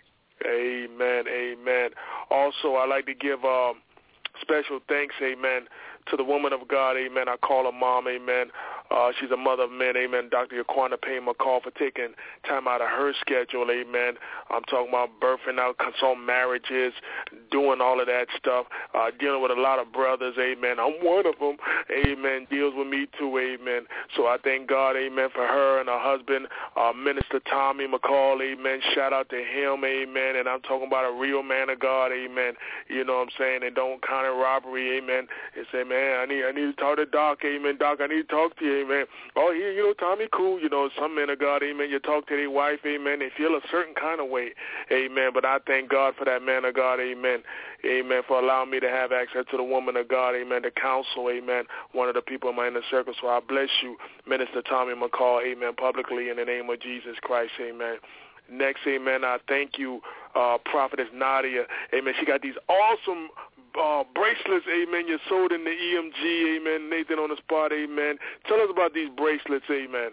Amen. Also, I'd like to give special thanks, amen, to the woman of God, amen. I call her mom, amen. She's a mother of men, amen. Dr. Yaquanda Payne McCall, for taking time out of her schedule, amen. I'm talking about birthing out, consulting marriages, doing all of that stuff, dealing with a lot of brothers, amen. I'm one of them, amen. Deals with me too, amen. So I thank God, amen, for her and her husband, Minister Tommy McCall, amen. Shout out to him, amen. And I'm talking about a real man of God, amen. You know what I'm saying? And don't count it robbery, amen. And say, man, I need to talk to Doc, amen. Doc, I need to talk to you, amen. Oh, here, you know, Tommy, cool. You know, some men of God, amen, you talk to their wife, amen, they feel a certain kind of way, amen. But I thank God for that man of God, amen. Amen, for allowing me to have access to the woman of God, amen, to counsel, amen, one of the people in my inner circle. So I bless you, Minister Tommy McCall, amen, publicly in the name of Jesus Christ, amen. Next, amen, I thank you, Prophetess Nadia, amen. She got these awesome bracelets, amen, you sold in the EMG, amen. Nathan on the spot, amen. Tell us about these bracelets, amen.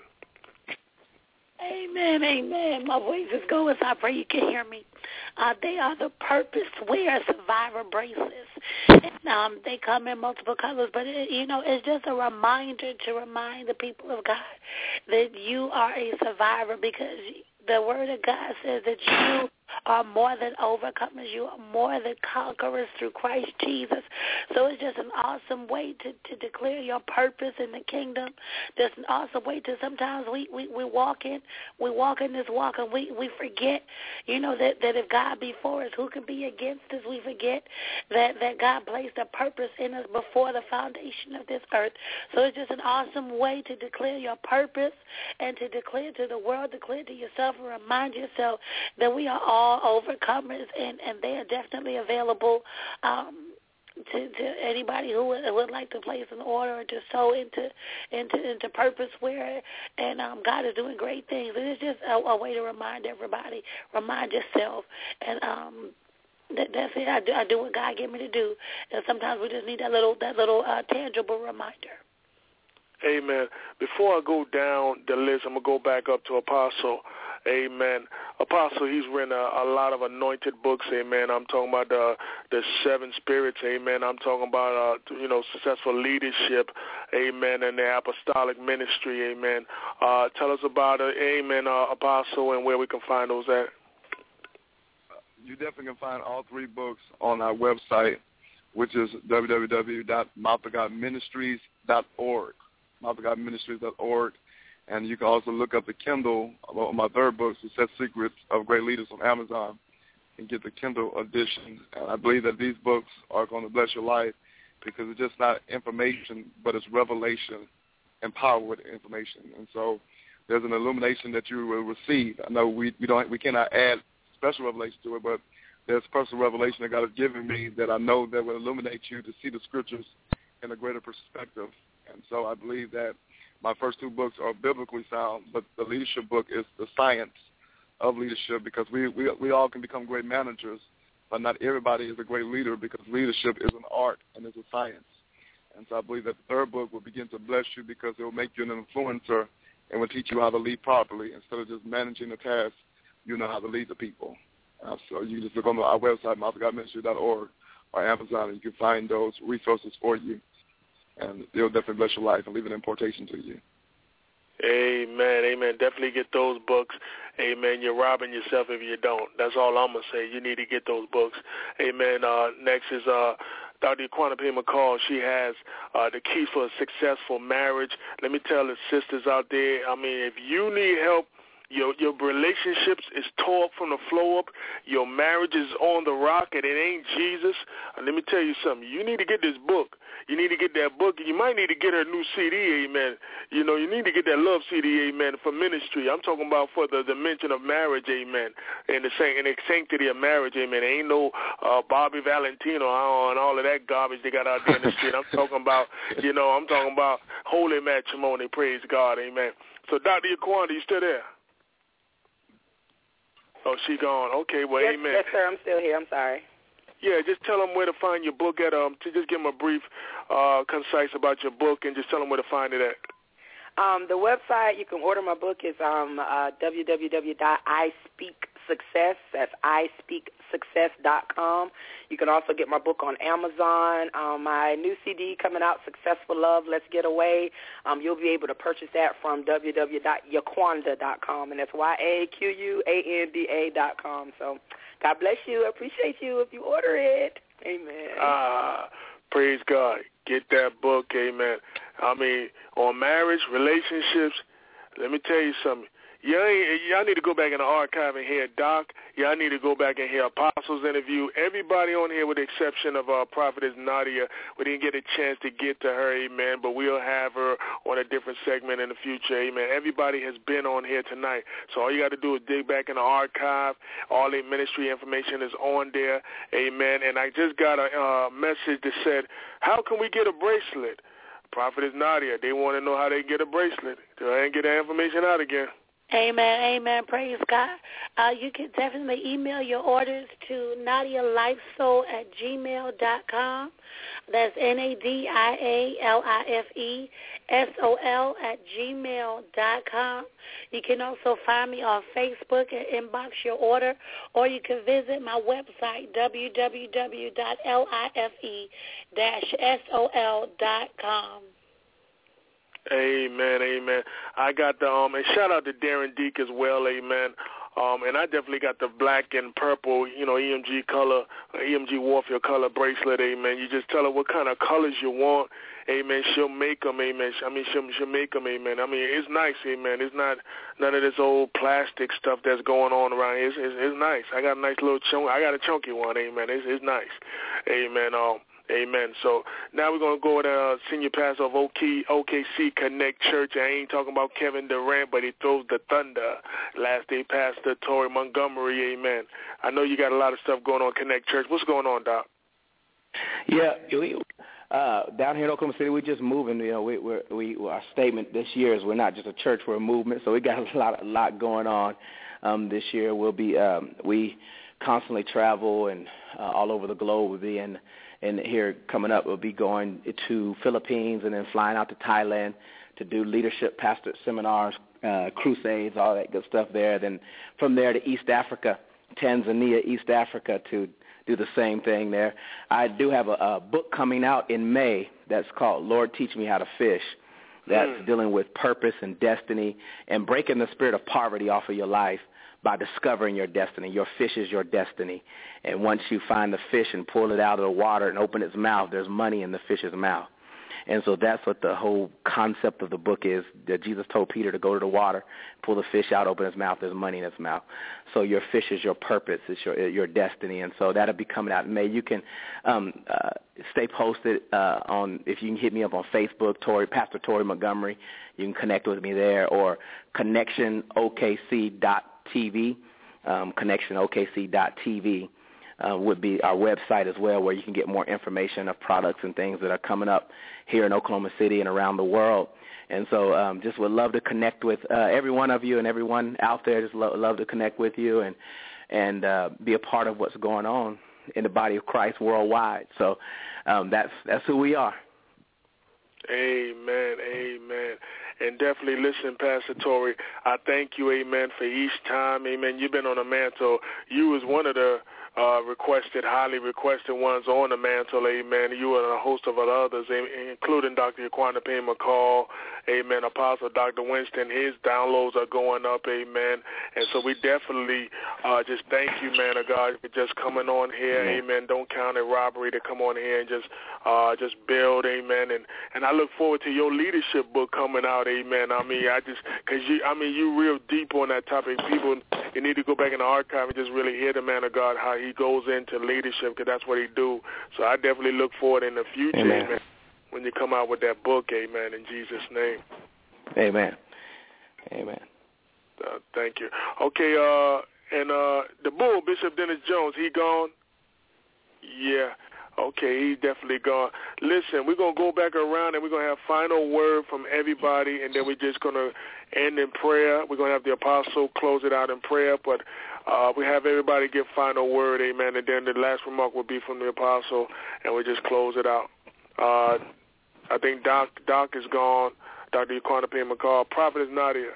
Amen. My voice is going, so I pray you can hear me. They are the Purpose Wear Survivor bracelets. And, they come in multiple colors, but, it's just a reminder to remind the people of God that you are a survivor, because the Word of God says that you are more than overcomers. You are more than conquerors through Christ Jesus. So it's just an awesome way to declare your purpose in the kingdom. There's an awesome way to sometimes we walk in this walk and we forget, that if God be for us, who can be against us? We forget that God placed a purpose in us before the foundation of this earth. So it's just an awesome way to declare your purpose and to declare to the world, declare to yourself, and remind yourself that we are all overcomers, and they are definitely available to anybody who would like to place an order or to sow into Purpose Wear. And God is doing great things. And it's just a way to remind everybody, remind yourself, and that's it. I do what God gave me to do, and sometimes we just need that little tangible reminder. Amen. Before I go down the list, I'm going to go back up to Apostle. Amen. Apostle, he's written a lot of anointed books, amen. I'm talking about the seven spirits, amen. I'm talking about, successful leadership, amen, and the apostolic ministry, amen. Tell us about it, amen, Apostle, and where we can find those at. You definitely can find all three books on our website, which is www.mouthofgodministries.org, mouthofgodministries.org. And you can also look up the Kindle, my third book, Success Secrets of Great Leaders, on Amazon, and get the Kindle edition. And I believe that these books are going to bless your life because it's just not information, but it's revelation and power with information. And so there's an illumination that you will receive. I know we cannot add special revelation to it, but there's personal revelation that God has given me that I know that will illuminate you to see the scriptures in a greater perspective. And so I believe that my first two books are biblically sound, but the leadership book is the science of leadership, because we all can become great managers, but not everybody is a great leader, because leadership is an art and is a science. And so I believe that the third book will begin to bless you because it will make you an influencer and will teach you how to lead properly. Instead of just managing the task, you know how to lead the people. So you just look on our website, mouthofgodministry.org, or Amazon, and you can find those resources for you. And they'll definitely bless your life and leave an importation to you. Amen, amen. Definitely get those books. Amen. You're robbing yourself if you don't. That's all I'm going to say. You need to get those books. Amen. Next is Dr. Yaquanda P. McCall. She has the keys for a successful marriage. Let me tell the sisters out there, if you need help, your relationships is tore up from the floor up. Your marriage is on the rock and it ain't Jesus. Let me tell you something. You need to get this book. You need to get that book. You might need to get her new CD, amen. You need to get that love CD, amen, for ministry. I'm talking about for the dimension of marriage, amen, and the sanctity of marriage, amen. There ain't no Bobby Valentino and all of that garbage they got out there in the street. I'm talking about, I'm talking about holy matrimony, praise God, amen. So, Dr. Yaquanda, you still there? Oh, she gone. Okay, well, yes, amen. Yes, sir, I'm still here. I'm sorry. Yeah, just tell them where to find your book at. To just give them a brief, concise about your book, and just tell them where to find it at. The website you can order my book is www.ispeaksuccess. That's ispeaksuccess.com. You can also get my book on Amazon. My new CD coming out, Successful Love, Let's Get Away. You'll be able to purchase that from www.yaquanda.com, and that's YAQUANDA.com. So God bless you. I appreciate you if you order it. Amen. Praise God. Get that book, amen. On marriage, relationships, let me tell you something. Y'all need to go back in the archive and hear Doc. Y'all need to go back and hear Apostle's interview. Everybody on here, with the exception of Prophetess Nadia, we didn't get a chance to get to her, amen, but we'll have her on a different segment in the future, amen. Everybody has been on here tonight, so all you got to do is dig back in the archive. All the ministry information is on there, amen. And I just got a message that said, how can we get a bracelet? Prophetess Nadia, they want to know how they get a bracelet. So I ain't get that information out again. Amen, amen. Praise God. You can definitely email your orders to NadiaLifeSoul@gmail.com. That's NadiaLifeSoul@gmail.com. You can also find me on Facebook and inbox your order, or you can visit my website, www.life-sol.com. Amen, amen. I got the and shout out to Darren Deek as well, amen. And I definitely got the black and purple, EMG color, EMG Warfare color bracelet, amen. You just tell her what kind of colors you want, amen. She'll make them, amen. She'll make them, amen. It's nice, amen. It's not none of this old plastic stuff that's going on around here. It's nice. I got a nice little I got a chunky one, amen. It's nice, amen. Amen. So now we're going to go with Senior Pastor of OKC Connect Church. I ain't talking about Kevin Durant, but he throws the thunder. Last day Pastor Tory Montgomery, amen. I know you got a lot of stuff going on Connect Church. What's going on, Doc? Yeah, down here in Oklahoma City, we're just moving. Our statement this year is we're not just a church, we're a movement. So we got a lot going on this year. We'll be we constantly travel and all over the globe. We'll be in here coming up, we'll be going to Philippines and then flying out to Thailand to do leadership pastor seminars crusades, all that good stuff there. Then from there to East Africa, Tanzania, East Africa, to do the same thing there. I do have a book coming out in May that's called Lord Teach Me How to Fish. That's dealing with purpose and destiny and breaking the spirit of poverty off of your life by discovering your destiny. Your fish is your destiny. And once you find the fish and pull it out of the water and open its mouth, there's money in the fish's mouth. And so that's what the whole concept of the book is, that Jesus told Peter to go to the water, pull the fish out, open his mouth, there's money in its mouth. So your fish is your purpose, it's your destiny. And so that'll be coming out in May. You can stay posted on, if you can hit me up on Facebook, Pastor Tory Montgomery. You can connect with me there, or connectionokc.tv, connectionokc.tv. Would be our website as well, where you can get more information of products and things that are coming up here in Oklahoma City and around the world. And so just would love to connect with every one of you and everyone out there. Just love to connect with you and be a part of what's going on in the body of Christ worldwide. So that's who we are. Amen, amen. And definitely listen, Pastor Tory, I thank you, amen, for each time, amen. You've been on the mantle. You was one of the highly requested ones on the mantle, amen. You and a host of others, including Dr. Yaquanda Payne McCall, amen, Apostle Dr. Winston. His downloads are going up, amen. And so we definitely just thank you, man of God, for just coming on here, amen. Don't count it robbery to come on here and just build, amen. And I look forward to your leadership book coming out, amen. I mean, you real deep on that topic. People, you need to go back in the archive and just really hear the man of God, how he goes into leadership, because that's what he do. So I definitely look forward in the future, amen, when you come out with that book, amen, in Jesus' name. Amen. Amen. Thank you. Okay, and the bull, Bishop Dennis Jones, he gone? Yeah. Okay, he's definitely gone. Listen, we're going to go back around and we're going to have final word from everybody, and then we're just going to end in prayer. We're going to have the apostle close it out in prayer, but we have everybody give final word, amen, and then the last remark will be from the apostle, and we just close it out. I think Doc is gone, Dr. Yaquanda Payne McCall. Prophetess Nadia.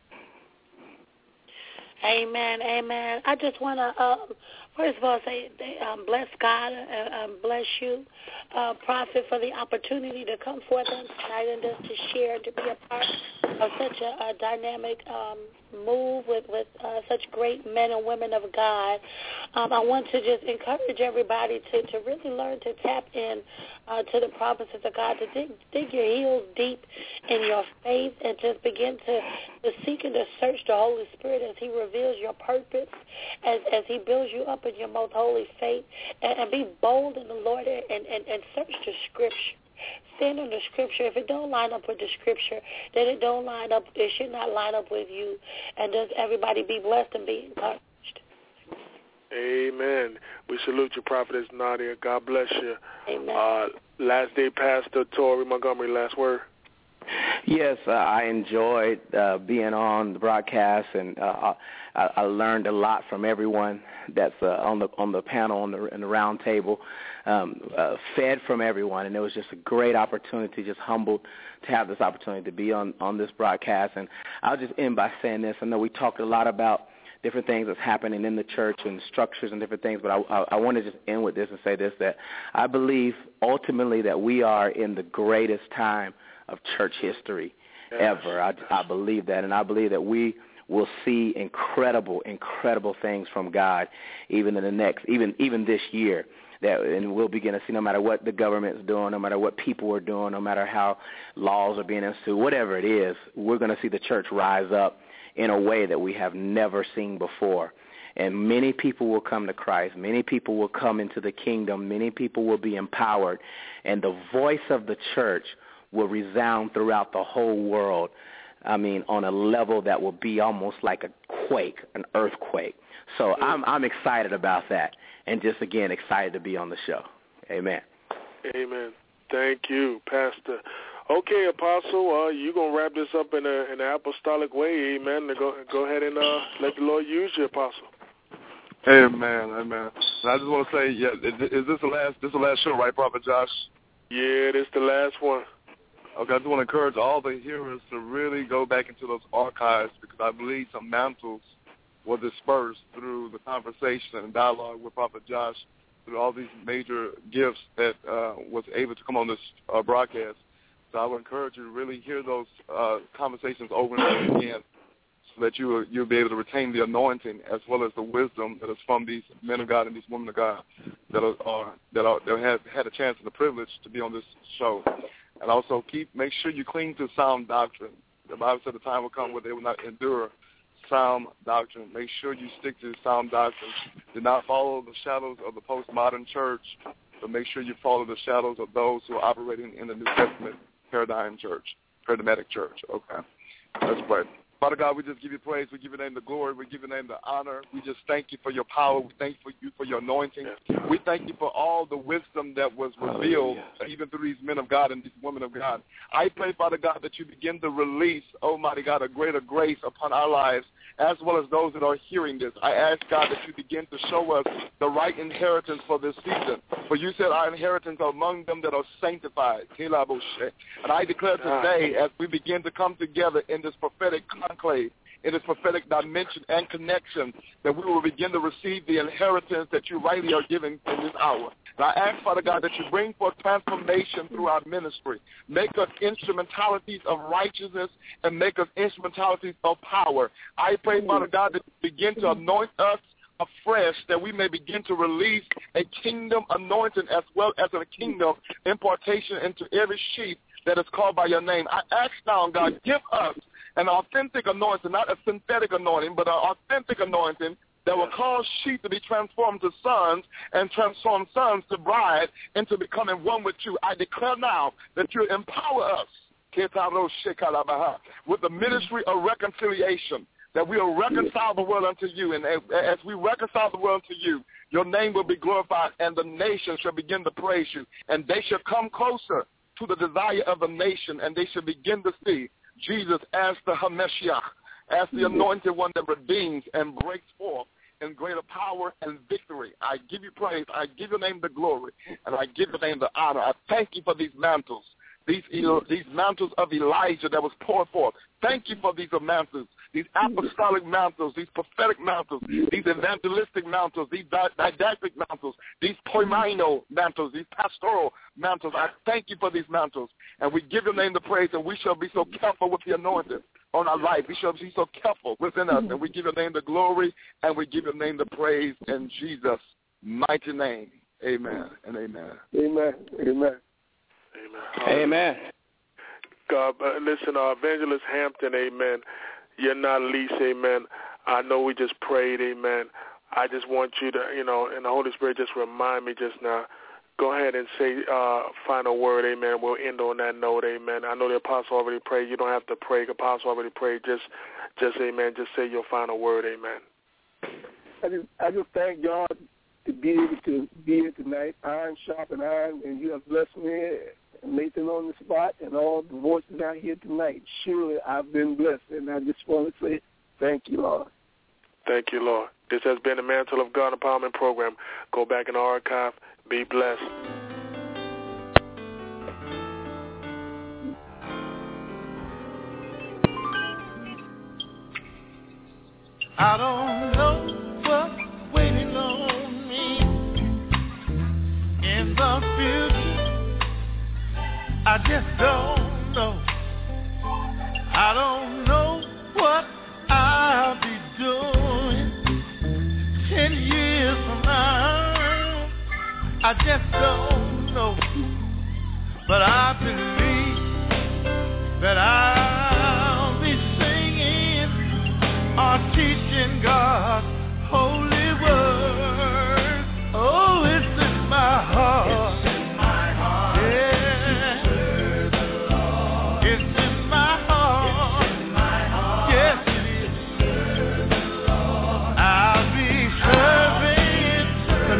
Amen, amen. I just want to, first of all, say bless God and bless you, Prophet, for the opportunity to come forth on tonight and just to share and to be a part of such a dynamic move with such great men and women of God. I want to just encourage everybody to really learn to tap in to the promises of God, to dig your heels deep in your faith and just begin to seek and to search the Holy Spirit as he reveals your purpose, as he builds you up in your most holy faith, and be bold in the Lord and search the Scripture. Stand on the Scripture. If it don't line up with the Scripture, then it should not line up with you. And does everybody be blessed and be encouraged. Amen. We salute you, Prophetess Nadia. God bless you. Amen. Last day, Pastor Tory Montgomery, last word. Yes, I enjoyed being on the broadcast, and I learned a lot from everyone that's on the panel, in the round table, fed from everyone, and it was just a great opportunity, just humbled to have this opportunity to be on this broadcast. And I'll just end by saying this. I know we talked a lot about different things that's happening in the church and structures and different things, but I want to just end with this and say this, that I believe ultimately that we are in the greatest time of church history ever. I believe that, and I believe that we will see incredible things from God even in the next, even this year. And we'll begin to see, no matter what the government's doing, no matter what people are doing, no matter how laws are being instituted, whatever it is, we're going to see the church rise up in a way that we have never seen before. And many people will come to Christ. Many people will come into the kingdom. Many people will be empowered. And the voice of the church will resound throughout the whole world, I mean, on a level that will be almost like a quake, an earthquake. So I'm excited about that, and just, again, excited to be on the show. Amen. Amen. Thank you, Pastor. Okay, Apostle, you're going to wrap this up in an apostolic way, amen. Go ahead and let the Lord use you, Apostle. Amen, amen. And I just want to say, is this the last show, right, Prophet Josh? Yeah, this is the last one. Okay, I just want to encourage all the hearers to really go back into those archives because I believe some mantles were dispersed through the conversation and dialogue with Prophet Josh, through all these major gifts that was able to come on this broadcast. So I would encourage you to really hear those conversations over and over again so that you'll be able to retain the anointing as well as the wisdom that is from these men of God and these women of God that have had a chance and the privilege to be on this show. And also make sure you cling to sound doctrine. The Bible said the time will come where they will not endure sound doctrine. Make sure you stick to sound doctrine. Do not follow the shadows of the postmodern church, but make sure you follow the shadows of those who are operating in the New Testament paradigmatic church. Okay, let's pray. Father God, we just give you praise. We give your name the glory. We give your name the honor. We just thank you for your power. We thank you for your anointing. We thank you for all the wisdom that was revealed, even through these men of God and these women of God. I pray, Father God, that you begin to release, Almighty God, a greater grace upon our lives, as well as those that are hearing this. I ask, God, that you begin to show us the right inheritance for this season. For you said our inheritance are among them that are sanctified. And I declare today, as we begin to come together in this prophetic conclave, in this prophetic dimension and connection, that we will begin to receive the inheritance that you rightly are giving in this hour. And I ask, Father God, that you bring forth transformation through our ministry. Make us instrumentalities of righteousness and make us instrumentalities of power. I pray, Father God, that you begin to anoint us afresh, that we may begin to release a kingdom anointing as well as a kingdom impartation into every sheep that is called by your name. I ask now, God, give us an authentic anointing, not a synthetic anointing, but an authentic anointing that will cause sheep to be transformed to sons and transform sons to bride into becoming one with you. I declare now that you empower us with the ministry of reconciliation, that we will reconcile the world unto you. And as we reconcile the world unto you, your name will be glorified, and the nations shall begin to praise you. And they shall come closer to the desire of the nation, and they shall begin to see Jesus as the HaMashiach, as the anointed one that redeems and breaks forth in greater power and victory. I give you praise. I give your name the glory, and I give your name the honor. I thank you for these mantles, these mantles of Elijah that was poured forth. Thank you for these mantles, these apostolic mantles, these prophetic mantles, these evangelistic mantles, these didactic mantles, these poimaino mantles, these pastoral mantles. I thank you for these mantles, and we give your name the praise, and we shall be so careful with the anointing on our life. We shall be so careful within us, and we give your name the glory, and we give your name the praise in Jesus' mighty name. Amen and amen. Amen. Amen. Amen. Amen. God, listen, Evangelist Hampton, amen. You're not least, amen. I know we just prayed, amen. I just want you to, and the Holy Spirit just remind me just now. Go ahead and say final word, amen. We'll end on that note, amen. I know the apostle already prayed. You don't have to pray. The apostle already prayed. Just amen. Just say your final word, amen. I just thank God to be able to be here tonight. Iron sharpen iron, and you have blessed me, Nathan on the spot, and all the voices out here tonight. Surely I've been blessed, and I just want to say thank you, Lord. Thank you, Lord. This has been the Mantle of God Empowerment Program. Go back in the archive. Be blessed. I don't know what's waiting on me in the future. I just don't know. I don't know what I'll be doing 10 years from now. I just don't know. But I believe that I'll be singing or teaching God's holy word. Oh, it's in my heart. It's in my heart. Yeah. To serve the Lord. It's in my heart. It's in my heart. Yes, it is. To serve the Lord. I'll be serving the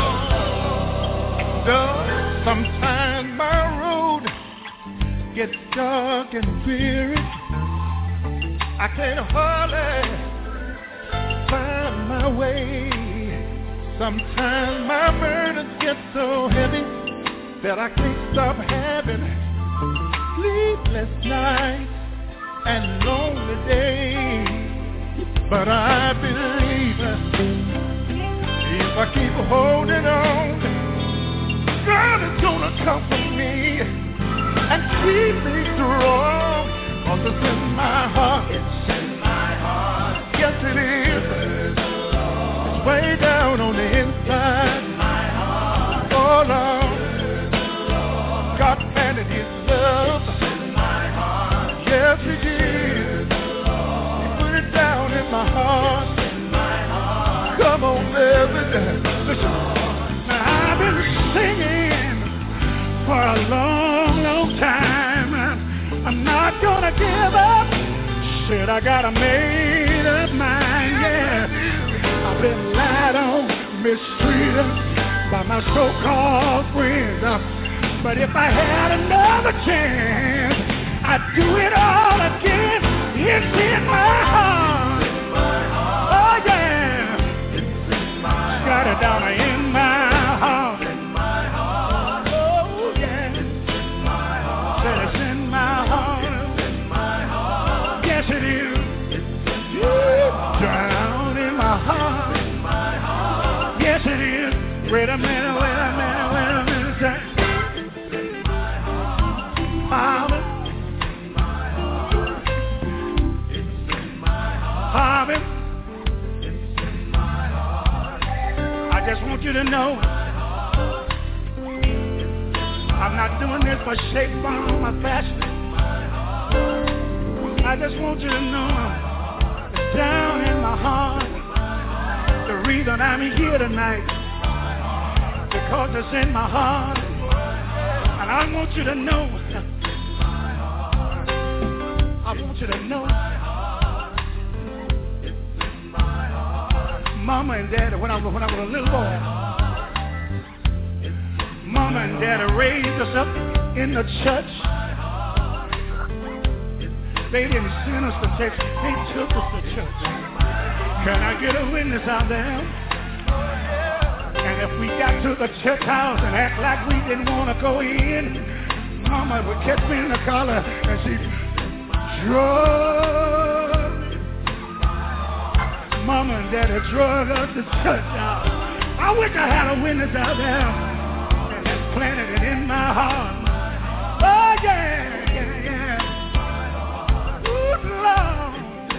Lord. Though sometimes my road gets dark and weary, I can't hardly find my way. Sometimes my burdens get so heavy that I can't stop having sleepless nights and lonely days, but I believe if I keep holding on, God is gonna comfort me and keep me strong. 'Cause it's in my heart. It's in my heart. Yes, it is. It's way down on the inside. My heart. Oh, Lord. God planted His love. It's in my heart. Yes, He did. He put it down in my heart. It's in my heart. Come on, everybody. Listen. Now, I've been singing for a long, long time. I'm not gonna give up. Said I got a made up mind, yeah. I've been lied on, mistreated by my so-called friends. But if I had another chance, I'd do it all again. It's in my heart. Oh yeah. Got it down in my heart. Oh yeah. Said it's in my heart. Yes it is. Down in my heart. Yes it is. Wait a minute. Harvey. I just want you to know I'm not doing this for shape, form, or fashion. I just want you to know it's down in my heart. The reason I'm here tonight, because it's in my heart. And I want you to know, Mama and Daddy, when I was a little boy, Mama and Daddy raised us up in the church. They didn't send us to church, they took us to church. Can I get a witness out there? And if we got to the church house and act like we didn't want to go in, Mama would catch me in the collar and she'd drug. Mama and Daddy drug us to church out. I wish I had a witness out there and had planted it in my heart. Oh yeah. Good Lord.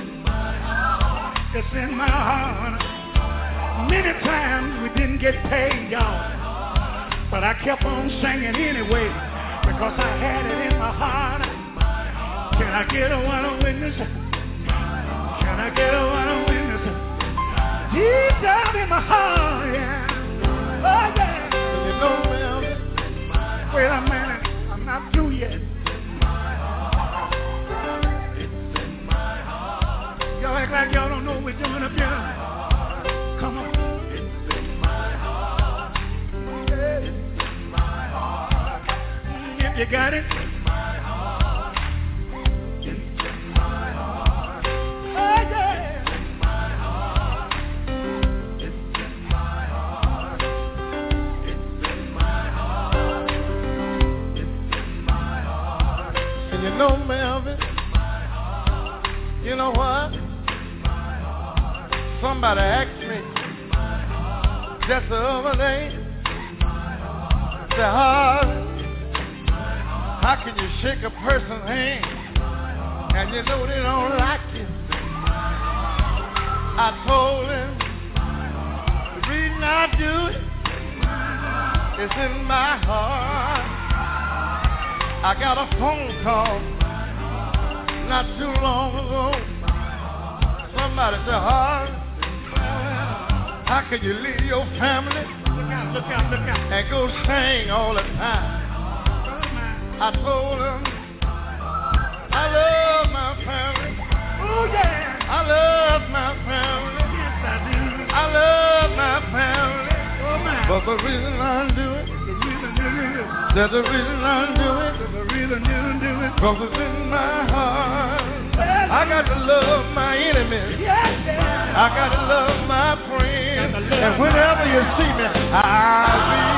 It's in my heart. Many times we didn't get paid, y'all, but I kept on singing anyway because I had it in my heart. Can I get a witness? Can I get a witness? Deep down in my heart, yeah. Oh yeah. You know, man. Wait a minute, I'm not through yet. Y'all act like y'all don't know what we're doing up here. Come on. It's in my heart. It's in my heart. If you got it. It's in my heart. It's in my heart. Oh yeah. It's in my heart. It's in my heart. It's in my heart. It's in my heart. And you know, Melvin, you know what? Somebody asked me just the other day, said, how can you shake a person's hand and you know they don't like you? I told him the reason I do it is in my heart. I got a phone call not too long ago. Somebody said, how can you leave your family look out, and go sing all the time? I told them, I love my family. Oh yeah. I love my family. Yes, I do. I love my family. Oh my. But the reason I do it, there's a reason I do it. Because it's in my heart. I got to love my enemies. I got to love my friends. And whenever you see me, I'll be